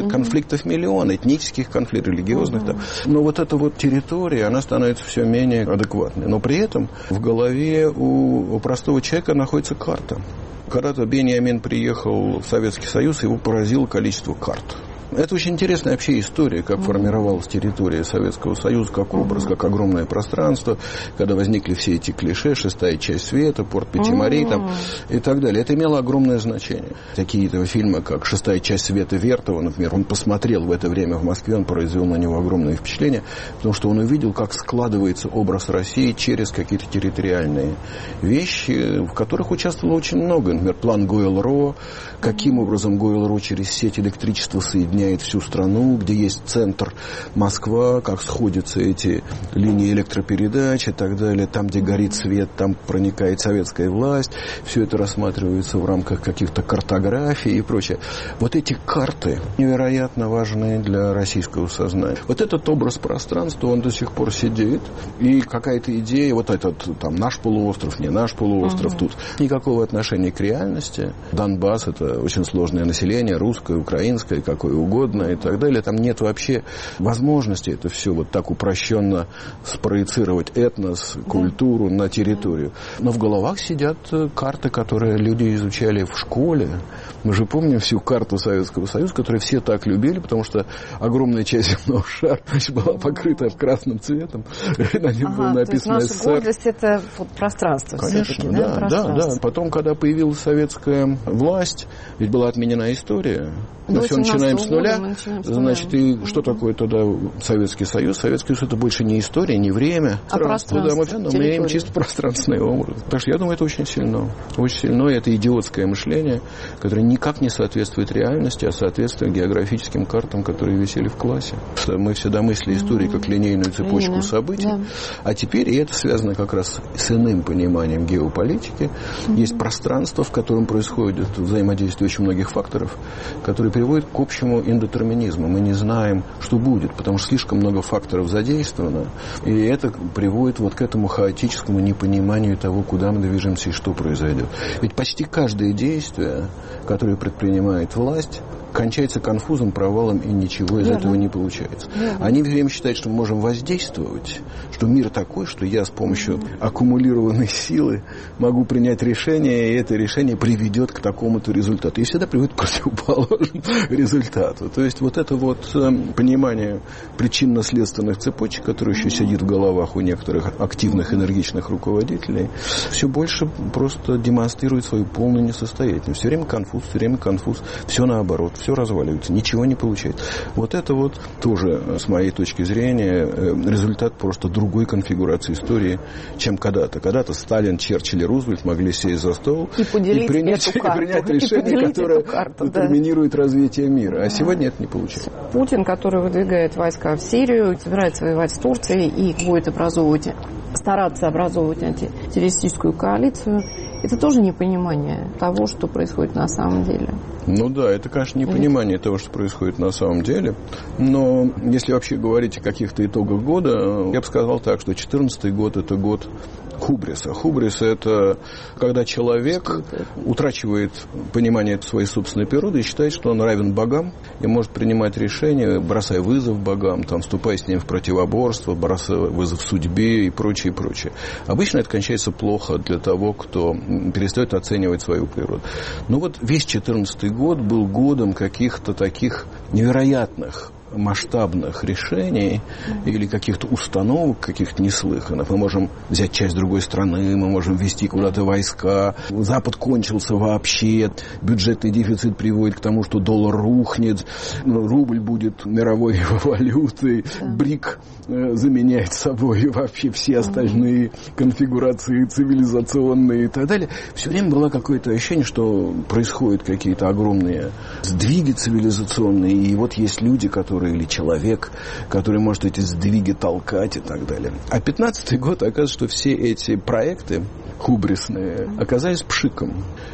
конфликтов миллион, этнических конфликтов, религиозных. Там. Но вот эта вот территория, она становится все менее адекватной. Но при этом в голове у простого человека находится карта. Когда-то Беньямин приехал в Советский Союз, его поразило количество карт. Это очень интересная вообще история, как формировалась территория Советского Союза, как образ, как огромное пространство, когда возникли все эти клише, шестая часть света, порт Пятимарий там, и так далее. Это имело огромное значение. Такие фильмы, как «Шестая часть света» Вертова, например, он посмотрел в это время в Москве, он произвел на него огромное впечатление, потому что он увидел, как складывается образ России через какие-то территориальные вещи, в которых участвовало очень много. Например, план Гойл-Ро, каким образом Гойл-Ро через сеть электричества соединяет всю страну, где есть центр Москва, как сходятся эти линии электропередач и так далее. Там, где горит свет, там проникает советская власть. Все это рассматривается в рамках каких-то картографий и прочее. Вот эти карты невероятно важны для российского сознания. Вот этот образ пространства, он до сих пор сидит. И какая-то идея, вот этот там наш полуостров, не наш полуостров, тут никакого отношения к реальности. Донбасс — это очень сложное население, русское, украинское, какое угодно и так далее. Там нет вообще возможности это все вот так упрощенно спроецировать этнос, культуру на территорию. Но в головах сидят карты, которые люди изучали в школе. Мы же помним всю карту Советского Союза, которую все так любили, потому что огромная часть земного шара была покрыта красным цветом. На нем было написано СССР. Наша гордость — это вот пространство. Конечно, да. Потом, когда появилась советская власть, ведь была отменена история. Мы все начинаем с нуля. Значит, и что такое тогда Советский Союз? Советский Союз — это больше не история, не время. А пространство. Мы имеем чисто пространственный образ. Так что я думаю, это очень сильно. Очень сильно. И это идиотское мышление, которое никак не соответствует реальности, а соответствует географическим картам, которые висели в классе. Мы всегда мыслили историю как линейную цепочку событий. Да. А теперь, и это связано как раз с иным пониманием геополитики, есть пространство, в котором происходит взаимодействие очень многих факторов, которые приводит к общему индетерминизму. Мы не знаем, что будет, потому что слишком много факторов задействовано, и это приводит вот к этому хаотическому непониманию того, куда мы движемся и что произойдет. Ведь почти каждое действие, которое предпринимает власть, кончается конфузом, провалом, и ничего из этого не получается. Они все время считают, что мы можем воздействовать, что мир такой, что я с помощью аккумулированной силы могу принять решение, и это решение приведет к такому-то результату. И всегда приводит к противоположному результату. То есть вот это вот понимание причинно-следственных цепочек, которое еще сидит в головах у некоторых активных, энергичных руководителей, все больше просто демонстрирует свою полную несостоятельность. Все время конфуз, все наоборот. Все разваливается, ничего не получается. Вот это вот тоже, с моей точки зрения, результат просто другой конфигурации истории, чем когда-то. Когда-то Сталин, Черчилль и Рузвельт могли сесть за стол и принять решение, которое детерминирует развитие мира. А сегодня это не получается. Путин, который выдвигает войска в Сирию, собирается воевать с Турцией и будет стараться образовывать антитеррористическую коалицию, это тоже непонимание того, что происходит на самом деле. Ну да, это, конечно, непонимание того, что происходит на самом деле. Но если вообще говорить о каких-то итогах года, я бы сказал так, что 2014 год – это год хубриса. Хубрис – это когда человек утрачивает понимание своей собственной природы и считает, что он равен богам и может принимать решения, бросая вызов богам, там, вступая с ним в противоборство, бросая вызов судьбе и прочее, прочее. Обычно это кончается плохо для того, кто перестает оценивать свою природу. Но вот весь 2014 год был годом каких-то таких невероятных масштабных решений или каких-то установок, каких-то неслыханных. Мы можем взять часть другой страны, мы можем ввести куда-то войска. Запад кончился вообще. Бюджетный дефицит приводит к тому, что доллар рухнет, рубль будет мировой валютой, БРИК заменяет собой вообще все остальные конфигурации цивилизационные и так далее. Все время было какое-то ощущение, что происходят какие-то огромные сдвиги цивилизационные, и вот есть люди, которые или человек, который может эти сдвиги толкать и так далее. А 2015 год, оказывается, что все эти проекты хубрисные оказались пшиком.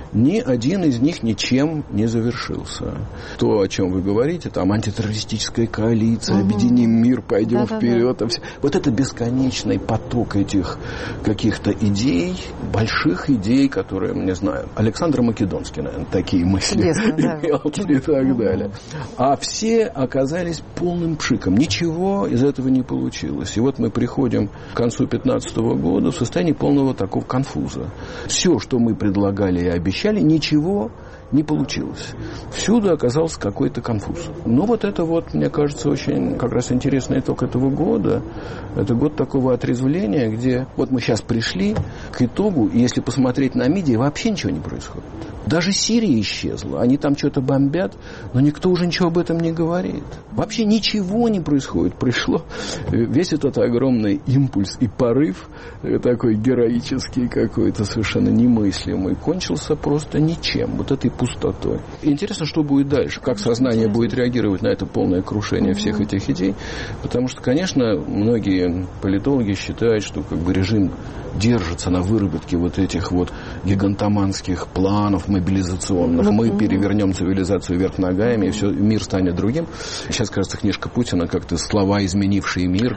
ни один из них ничем не завершился. То, о чем вы говорите, там антитеррористическая коалиция, объединим мир, пойдем вперед. Вот это бесконечный поток этих каких-то идей, больших идей, которые, не знаю, Александр Македонский, наверное, такие мысли имел и так далее. А все оказались полным пшиком. Ничего из этого не получилось. И вот мы приходим к концу 2015 года в состоянии полного такого конфуза. Все, что мы предлагали и обещали, ничего не получилось. Всюду оказался какой-то конфуз. Но вот это вот, мне кажется, очень как раз интересный итог этого года. Это год такого отрезвления, где вот мы сейчас пришли к итогу, и если посмотреть на медиа, вообще ничего не происходит. Даже Сирия исчезла. Они там что-то бомбят, но никто уже ничего об этом не говорит. Вообще ничего не происходит. Пришло весь этот огромный импульс и порыв, такой героический какой-то, совершенно немыслимый, кончился просто ничем. Вот этой пустотой. И интересно, что будет дальше, как сознание будет реагировать на это полное крушение всех этих идей. Потому что, конечно, многие политологи считают, что как бы режим держится на выработке вот этих вот гигантоманских планов мобилизационных. Мы перевернем цивилизацию вверх ногами, и все, мир станет другим. Сейчас, кажется, книжка Путина, как-то слова, изменившие мир.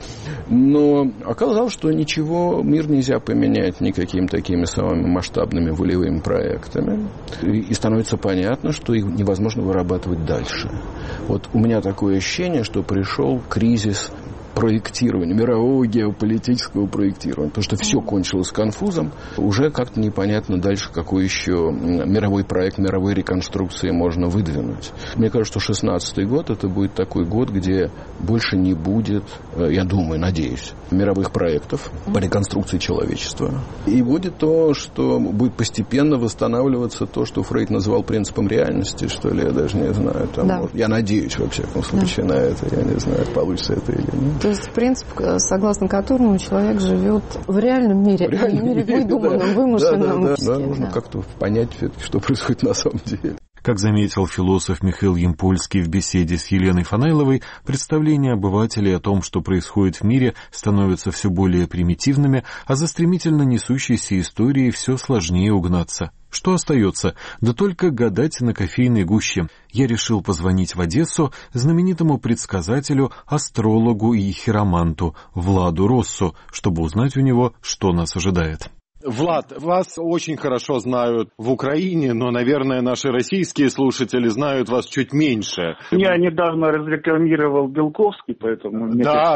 Но оказалось, что ничего, мир нельзя поменять никакими такими самыми масштабными волевыми проектами. И становится понятно, что их невозможно вырабатывать дальше. Вот у меня такое ощущение, что пришел кризис проектирования, мирового геополитического проектирования. Потому что все кончилось конфузом. Уже как-то непонятно дальше, какой еще мировой проект, мировой реконструкции можно выдвинуть. Мне кажется, что 2016 год это будет такой год, где больше не будет, я думаю, надеюсь, мировых проектов по реконструкции человечества. И будет то, что будет постепенно восстанавливаться то, что Фрейд назвал принципом реальности, что ли, я даже не знаю. Там, да. Я надеюсь, во всяком случае, на это. Я не знаю, получится это или нет. То есть принцип, согласно которому человек живет в реальном мире, а не в мире выдуманном, вымышленном. Да, нужно как-то понять, что происходит на самом деле. Как заметил философ Михаил Ямпольский в беседе с Еленой Фанайловой, представления обывателей о том, что происходит в мире, становятся все более примитивными, а за стремительно несущейся историей все сложнее угнаться. Что остается? Да только гадать на кофейной гуще. Я решил позвонить в Одессу знаменитому предсказателю, астрологу и хироманту Владу Россу, чтобы узнать у него, что нас ожидает. Влад, вас очень хорошо знают в Украине, но, наверное, наши российские слушатели знают вас чуть меньше. Я недавно разрекламировал Белковский, поэтому... Да.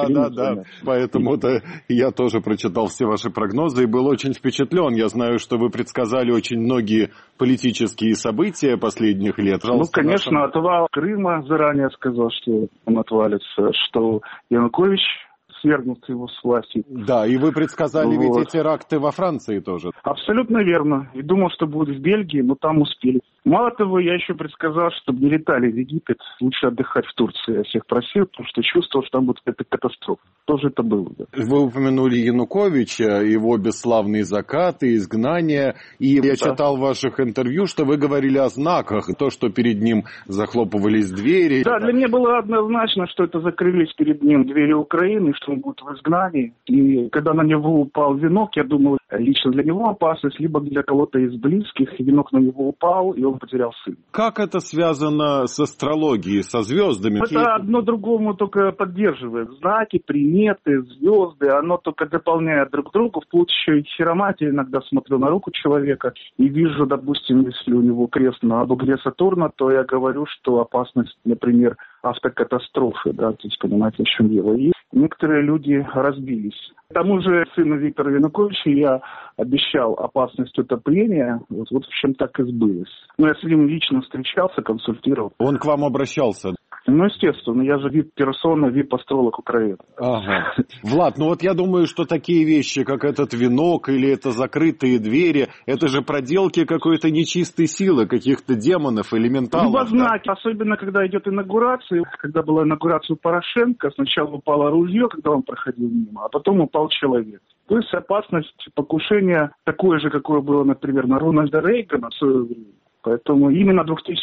Поэтому-то я тоже прочитал все ваши прогнозы и был очень впечатлен. Я знаю, что вы предсказали очень многие политические события последних лет. Конечно, отвал Крыма, заранее сказал, что он отвалится, что Янукович свергнут его с власти. Да, и вы предсказали ведь и теракты во Франции тоже. Абсолютно верно. И думал, что будет в Бельгии, но там успели. Мало того, я еще предсказал, чтобы не летали в Египет, лучше отдыхать в Турции. Я всех просил, потому что чувствовал, что там будет какая-то катастрофа. Тоже это было. Да. Вы упомянули Януковича, его бесславные закаты, изгнания. И я читал в ваших интервью, что вы говорили о знаках. То, что перед ним захлопывались двери. Да, для меня было однозначно, что это закрылись перед ним двери Украины, что он будет в изгнании. И когда на него упал венок, я думал, лично для него опасность, либо для кого-то из близких. Венок на него упал, и он потерял сына. Как это связано с астрологией, со звездами? Это одно другому только поддерживает. Знаки, приметы, звезды, оно только дополняет друг друга. Вплоть еще и хиромантия. Иногда смотрю на руку человека и вижу, допустим, если у него крест на бугре Сатурна, то я говорю, что опасность, например, автокатастрофы, да, то есть понимаете, о чем дело. И некоторые люди разбились. К тому же сыну Виктора Януковича я обещал опасность утопления. Вот в общем, так и сбылось. Но я с ним лично встречался, консультировал. Он к вам обращался? Ну, естественно, я же вип-персона, вип-астролог Украины. Ага. Влад, ну вот я думаю, что такие вещи, как этот венок или это закрытые двери, это же проделки какой-то нечистой силы, каких-то демонов, элементалов. Либо знаки, особенно когда идет инаугурация. Когда была инаугурация Порошенко, сначала упало ружье, когда он проходил мимо, а потом упал человек. То есть опасность покушения такое же, какое было, например, на Рональда Рейгана в свое время. Поэтому именно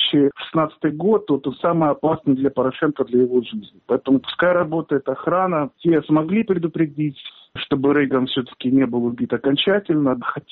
2016 год вот самый опасный для Порошенко, для его жизни. Поэтому пускай работает охрана. Те смогли предупредить, чтобы Рейган все-таки не был убит окончательно. Хотя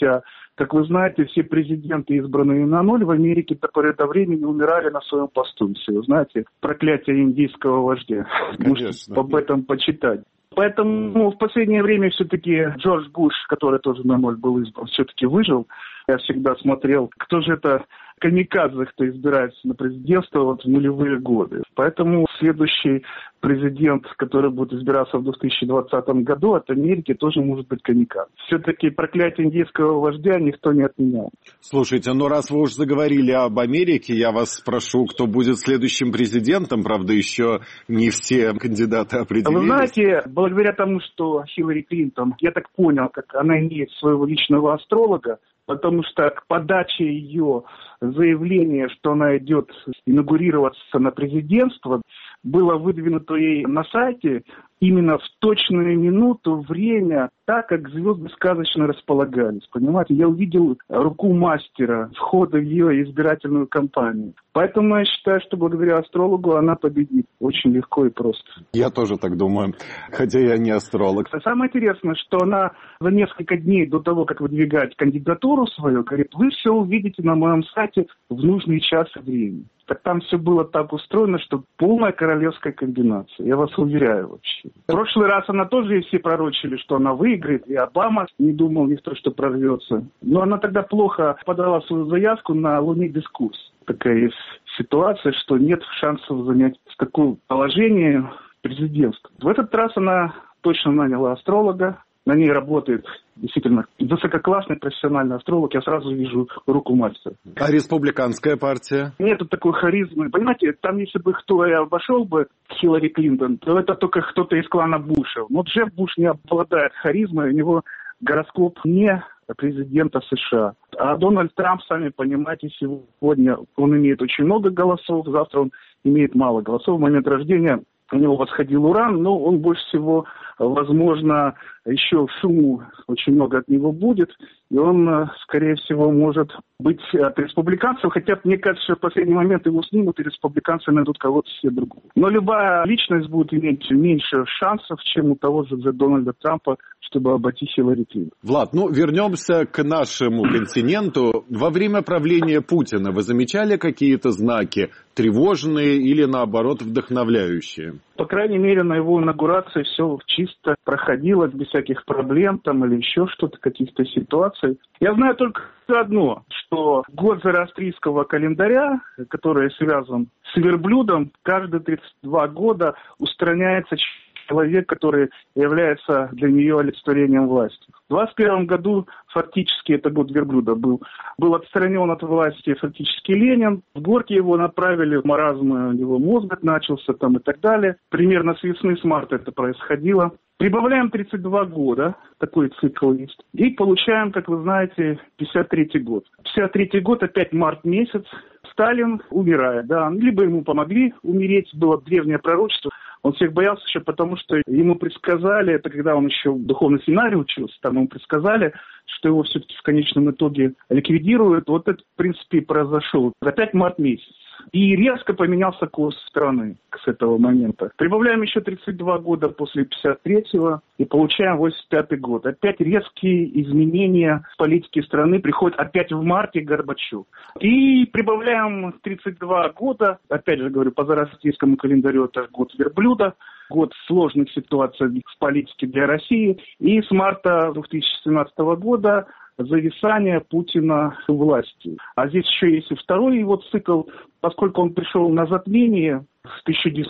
Как вы знаете, все президенты, избранные на ноль, в Америке до поры до времени умирали на своем посту. Все, вы знаете, проклятие индийского вождя. Можете об этом почитать. Поэтому в последнее время все-таки Джордж Буш, который тоже на ноль был избран, все-таки выжил. Я всегда смотрел, кто же это камикадзе, кто избирается на президентство вот в нулевые годы. Поэтому следующий президент, который будет избираться в 2020 году от Америки, тоже может быть камикадзе. Все-таки проклятие индийского вождя никто не отменял. Слушайте, ну раз вы уж заговорили об Америке, я вас спрошу, кто будет следующим президентом. Правда, еще не все кандидаты определились. Вы знаете, благодаря тому, что Хиллари Клинтон, я так понял, как она имеет своего личного астролога, потому что к подаче ее заявления, что она идет инаугурироваться на президентство, было выдвинуто ей на сайте именно в точную минуту, время, так, как звезды сказочно располагались. Понимаете, я увидел руку мастера входа в ее избирательную кампанию. Поэтому я считаю, что благодаря астрологу она победит. Очень легко и просто. Я тоже так думаю, хотя я не астролог. Самое интересное, что она за несколько дней до того, как выдвигать кандидатуру свою, говорит, вы все увидите на моем сайте в нужный час и время. Так там все было так устроено, что полная королевская комбинация. Я вас уверяю вообще. В прошлый раз она тоже все пророчили, что она выиграет, и Обама не думал никто, что прорвется. Но она тогда плохо подала свою заявку на Луне дискурс. Такая есть ситуация, что нет шансов занять такое положение президентства. В этот раз она точно наняла астролога. На ней работает действительно высококлассный профессиональный астролог. Я сразу вижу руку мастера. А республиканская партия? Нету такой харизмы. Понимаете, там если бы кто и обошел бы Хиллари Клинтон, то это только кто-то из клана Буша. Но Джеб Буш не обладает харизмой, у него гороскоп не президента США. А Дональд Трамп, сами понимаете, сегодня он имеет очень много голосов, завтра он имеет мало голосов. В момент рождения у него восходил Уран, но он больше всего, возможно, еще шуму очень много от него будет, и он, скорее всего, может быть от республиканцев, хотя, мне кажется, что в последний момент его снимут, и республиканцы найдут кого-то себе другого. Но любая личность будет иметь меньше шансов, чем у того же Дональда Трампа, чтобы обойти Хиллари Клинтон. Влад, вернемся к нашему континенту. Во время правления Путина вы замечали какие-то знаки тревожные или, наоборот, вдохновляющие? По крайней мере, на его инаугурации все чисто проходило, без всяких проблем там или еще что-то, каких-то ситуаций. Я знаю только одно, что год зороастрийского календаря, который связан с верблюдом, каждые 32 года устраняется человек, который является для нее олицетворением власти. В 2021 году фактически это год верблюда был отстранен от власти фактически Ленин. В горке его направили в маразм, у него мозг начался там и так далее. Примерно с весны, с марта это происходило. Прибавляем 32 года, такой цикл есть, и получаем, как вы знаете, 53 год. 53 год, опять март месяц, Сталин умирает, да, либо ему помогли умереть, было древнее пророчество. Он всех боялся еще потому, что ему предсказали, это когда он еще в духовной семинарии учился, там ему предсказали, что его все-таки в конечном итоге ликвидируют. Вот это, в принципе, и произошло. Опять март месяц. И резко поменялся курс страны с этого момента. Прибавляем еще 32 года после 53-го и получаем 85-й год. Опять резкие изменения в политике страны приходят опять в марте Горбачев. И прибавляем 32 года, опять же говорю, по зороастрийскому календарю это год верблюда, год сложных ситуаций в политике для России. И с марта 2017 года зависание Путина у власти. А здесь еще есть и второй его цикл, поскольку он пришел на затмение в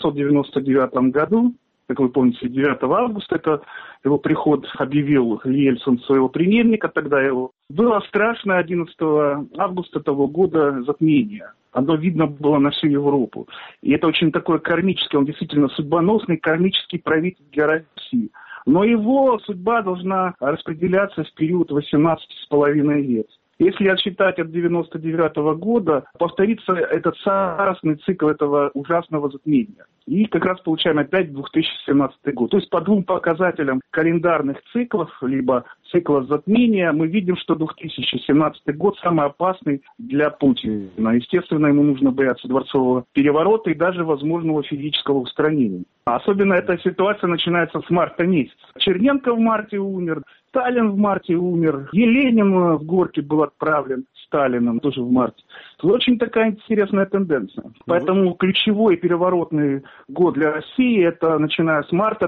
1999 году, как вы помните, 9 августа, это его приход объявил Ельцин своего преемника, тогда его. Было страшное 11 августа того года затмение. Оно видно было на всю Европу. И это очень такой кармический, он действительно судьбоносный кармический правитель для России. Но его судьба должна распределяться в период 18,5 лет. Если отсчитать от 1999 года, повторится этот царственный цикл этого ужасного затмения. И как раз получаем опять 2017 год. То есть по двум показателям календарных циклов, либо цикла затмения, мы видим, что 2017 год самый опасный для Путина. Естественно, ему нужно бояться дворцового переворота и даже возможного физического устранения. Особенно эта ситуация начинается с марта месяца. Черненко в марте умер, Сталин в марте умер, Еленин в Горки был отправлен Сталином тоже в марте. Очень такая интересная тенденция. Поэтому ключевой переворотный год для России, это начиная с марта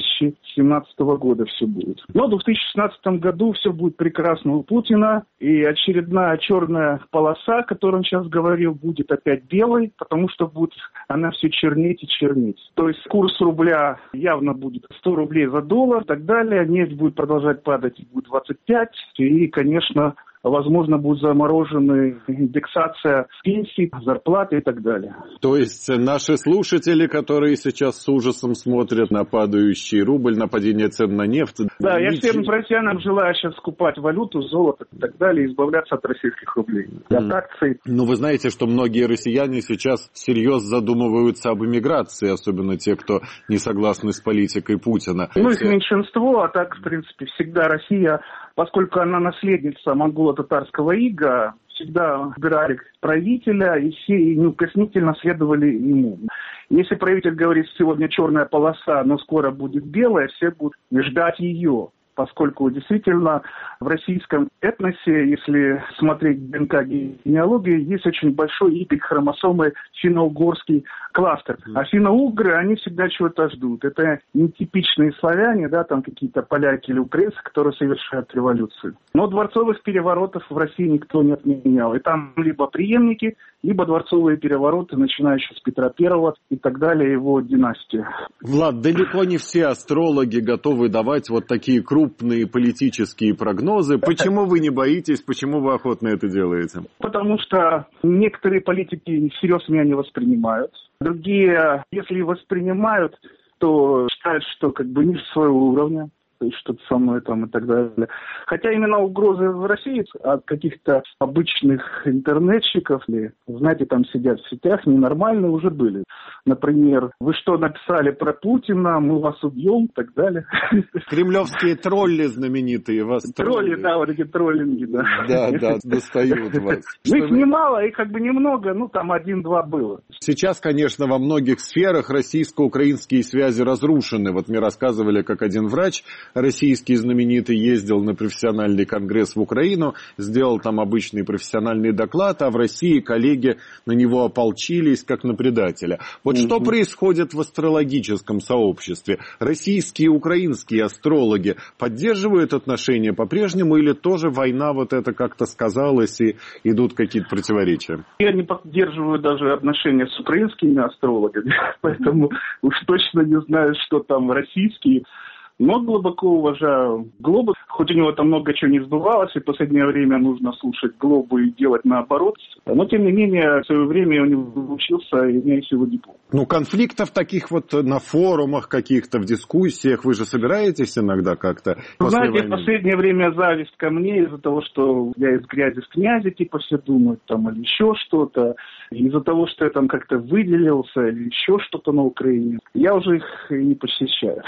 2017 года все будет. Но в 2016 году все будет прекрасно у Путина, и очередная черная полоса, о которой он сейчас говорил, будет опять белой, потому что будет она все чернеть и чернеть. То есть курс рубля явно будет 100 рублей за доллар и так далее, нефть будет продолжать падать, будет 25, и, конечно, возможно, будет заморожена индексация пенсий, зарплаты и так далее. То есть наши слушатели, которые сейчас с ужасом смотрят на падающий рубль, на падение цен на нефть... Да, я всем россиянам желаю сейчас скупать валюту, золото и так далее, и избавляться от российских рублей, от акций. Ну, вы знаете, что многие россияне сейчас всерьез задумываются об эмиграции, особенно те, кто не согласны с политикой Путина. Ну, их меньшинство, а так, в принципе, всегда Россия, поскольку она наследница монголо-татарского ига, всегда выбирали правителя и все неукоснительно следовали ему. Если правитель говорит, сегодня черная полоса, но скоро будет белая, все будут ждать ее. Поскольку действительно в российском этносе, если смотреть ДНК генеалогии, есть очень большой Y хромосомы финно-угорский кластер. А финно-угры, они всегда чего-то ждут. Это нетипичные славяне, да, там какие-то поляки или украинцы, которые совершают революцию. Но дворцовых переворотов в России никто не отменял. И там либо преемники, либо дворцовые перевороты, начинающие с Петра I и так далее, его династии. Влад, далеко не все астрологи готовы давать вот такие крупные политические прогнозы. Почему вы не боитесь, почему вы охотно это делаете? Потому что некоторые политики всерьез меня не воспринимают. Другие, если воспринимают, то считают, что как бы ниже своего уровня. Что-то со мной там и так далее. Хотя именно угрозы в России от каких-то обычных интернетчиков, знаете, там сидят в сетях, ненормальные уже были. Например, вы что написали про Путина, мы вас убьем и так далее. Кремлевские тролли знаменитые вас. Тролли, да, вот эти троллинги, да. Да, достают вас. Ну, их немало, их как бы немного, ну, там 1-2 было. Сейчас, конечно, во многих сферах российско-украинские связи разрушены. Вот мне рассказывали, как один врач российский знаменитый ездил на профессиональный конгресс в Украину, сделал там обычный профессиональный доклад, а в России коллеги на него ополчились, как на предателя. Вот что происходит в астрологическом сообществе? Российские и украинские астрологи поддерживают отношения по-прежнему или тоже война вот это как-то сказалась и идут какие-то противоречия? Я не поддерживаю даже отношения с украинскими астрологами, поэтому уж точно не знаю, что там российские. Но глубоко уважаю Глобу, хоть у него там много чего не сбывалось, и в последнее время нужно слушать Глобу и делать наоборот. Но, тем не менее, в свое время у него учился, и у меня есть его диплом. Ну, конфликтов таких вот на форумах каких-то, в дискуссиях, вы же собираетесь иногда как-то? Знаете, в последнее время зависть ко мне из-за того, что я из грязи в князи, типа все думают, там, или еще что-то. Из-за того, что я там как-то выделился, или еще что-то на Украине. Я уже их не посещаю.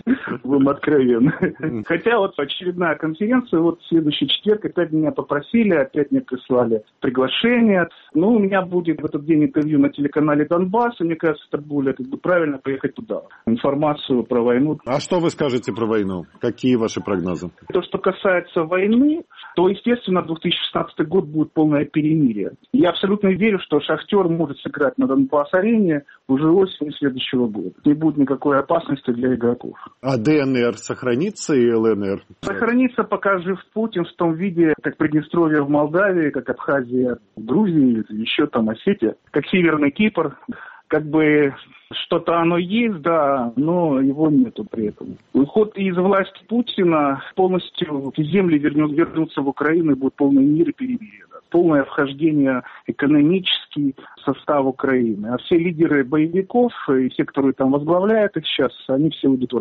Откровенно. Хотя вот очередная конференция, вот в следующий четверг опять меня попросили, опять мне прислали приглашение. Ну, у меня будет в этот день интервью на телеканале «Донбасс», и мне кажется, это более как бы правильно поехать туда. Информацию про войну. А что вы скажете про войну? Какие ваши прогнозы? То, что касается войны, то, естественно, 2016 год будет полное перемирие. Я абсолютно верю, что «Шахтер» может сыграть на Донбасс-арене уже осенью следующего года. Не будет никакой опасности для игроков. А ДНР сохранится и ЛНР? Сохранится, пока жив Путин в том виде, как Приднестровье в Молдавии, как Абхазия в Грузии, или еще там Осетия, как Северный Кипр. Как бы что-то оно есть, да, но его нету при этом. Уход из власти Путина полностью земли вернутся в Украину, и будет полный мир и перемирие. Да. Полное вхождение экономический в состав Украины. А все лидеры боевиков и все, которые там возглавляют их сейчас, они все уйдут в Россию.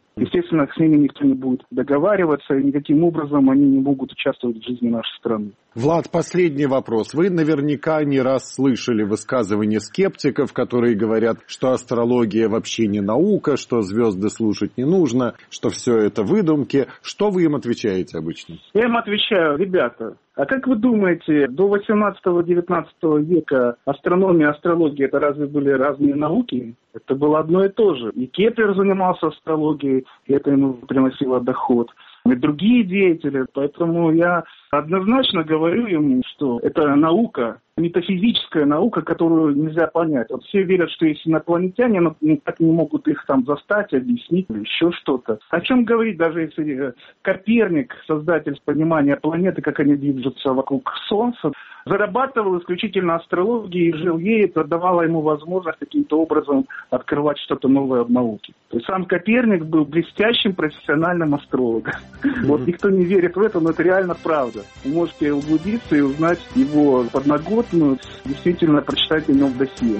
Естественно, с ними никто не будет договариваться, и никаким образом они не могут участвовать в жизни нашей страны. Влад, последний вопрос. Вы наверняка не раз слышали высказывания скептиков, которые говорят, что астрология вообще не наука, что звезды слушать не нужно, что все это выдумки. Что вы им отвечаете обычно? Я им отвечаю: ребята, а как вы думаете, до 18-19 века астрономия и астрология — это разве были разные науки? Это было одно и то же. И Кеплер занимался астрологией, и это ему приносило доход. И другие деятели. Поэтому я однозначно говорю им, что это наука, метафизическая наука, которую нельзя понять. Вот все верят, что есть инопланетяне, но никак не могут их там застать, объяснить или еще что-то. О чем говорить, даже если Коперник, создатель понимания планеты, как они движутся вокруг Солнца, зарабатывал исключительно астрологией и жил ей, это давало ему возможность каким-то образом открывать что-то новое в науке. То есть сам Коперник был блестящим профессиональным астрологом. Вот никто не верит в это, но это реально правда. Вы можете углубиться и узнать его подноготную, действительно прочитать о нем в досье.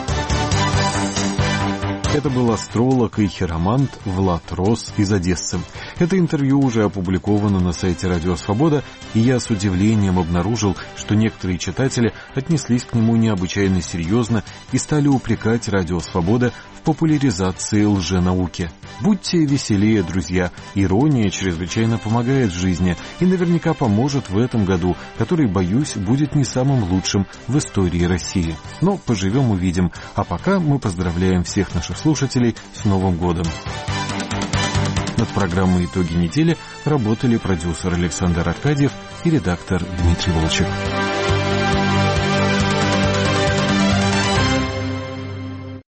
Это был астролог и хиромант Влад Рос из Одессы. Это интервью уже опубликовано на сайте Радио Свобода, и я с удивлением обнаружил, что некоторые читатели отнеслись к нему необычайно серьезно и стали упрекать Радио Свобода в популяризации лженауки. Будьте веселее, друзья. Ирония чрезвычайно помогает в жизни и наверняка поможет в этом году, который, боюсь, будет не самым лучшим в истории России. Но поживем — увидим. А пока мы поздравляем всех наших слушателей с Новым годом. Над программой «Итоги недели» работали продюсер Александр Аркадьев и редактор Дмитрий Волчек.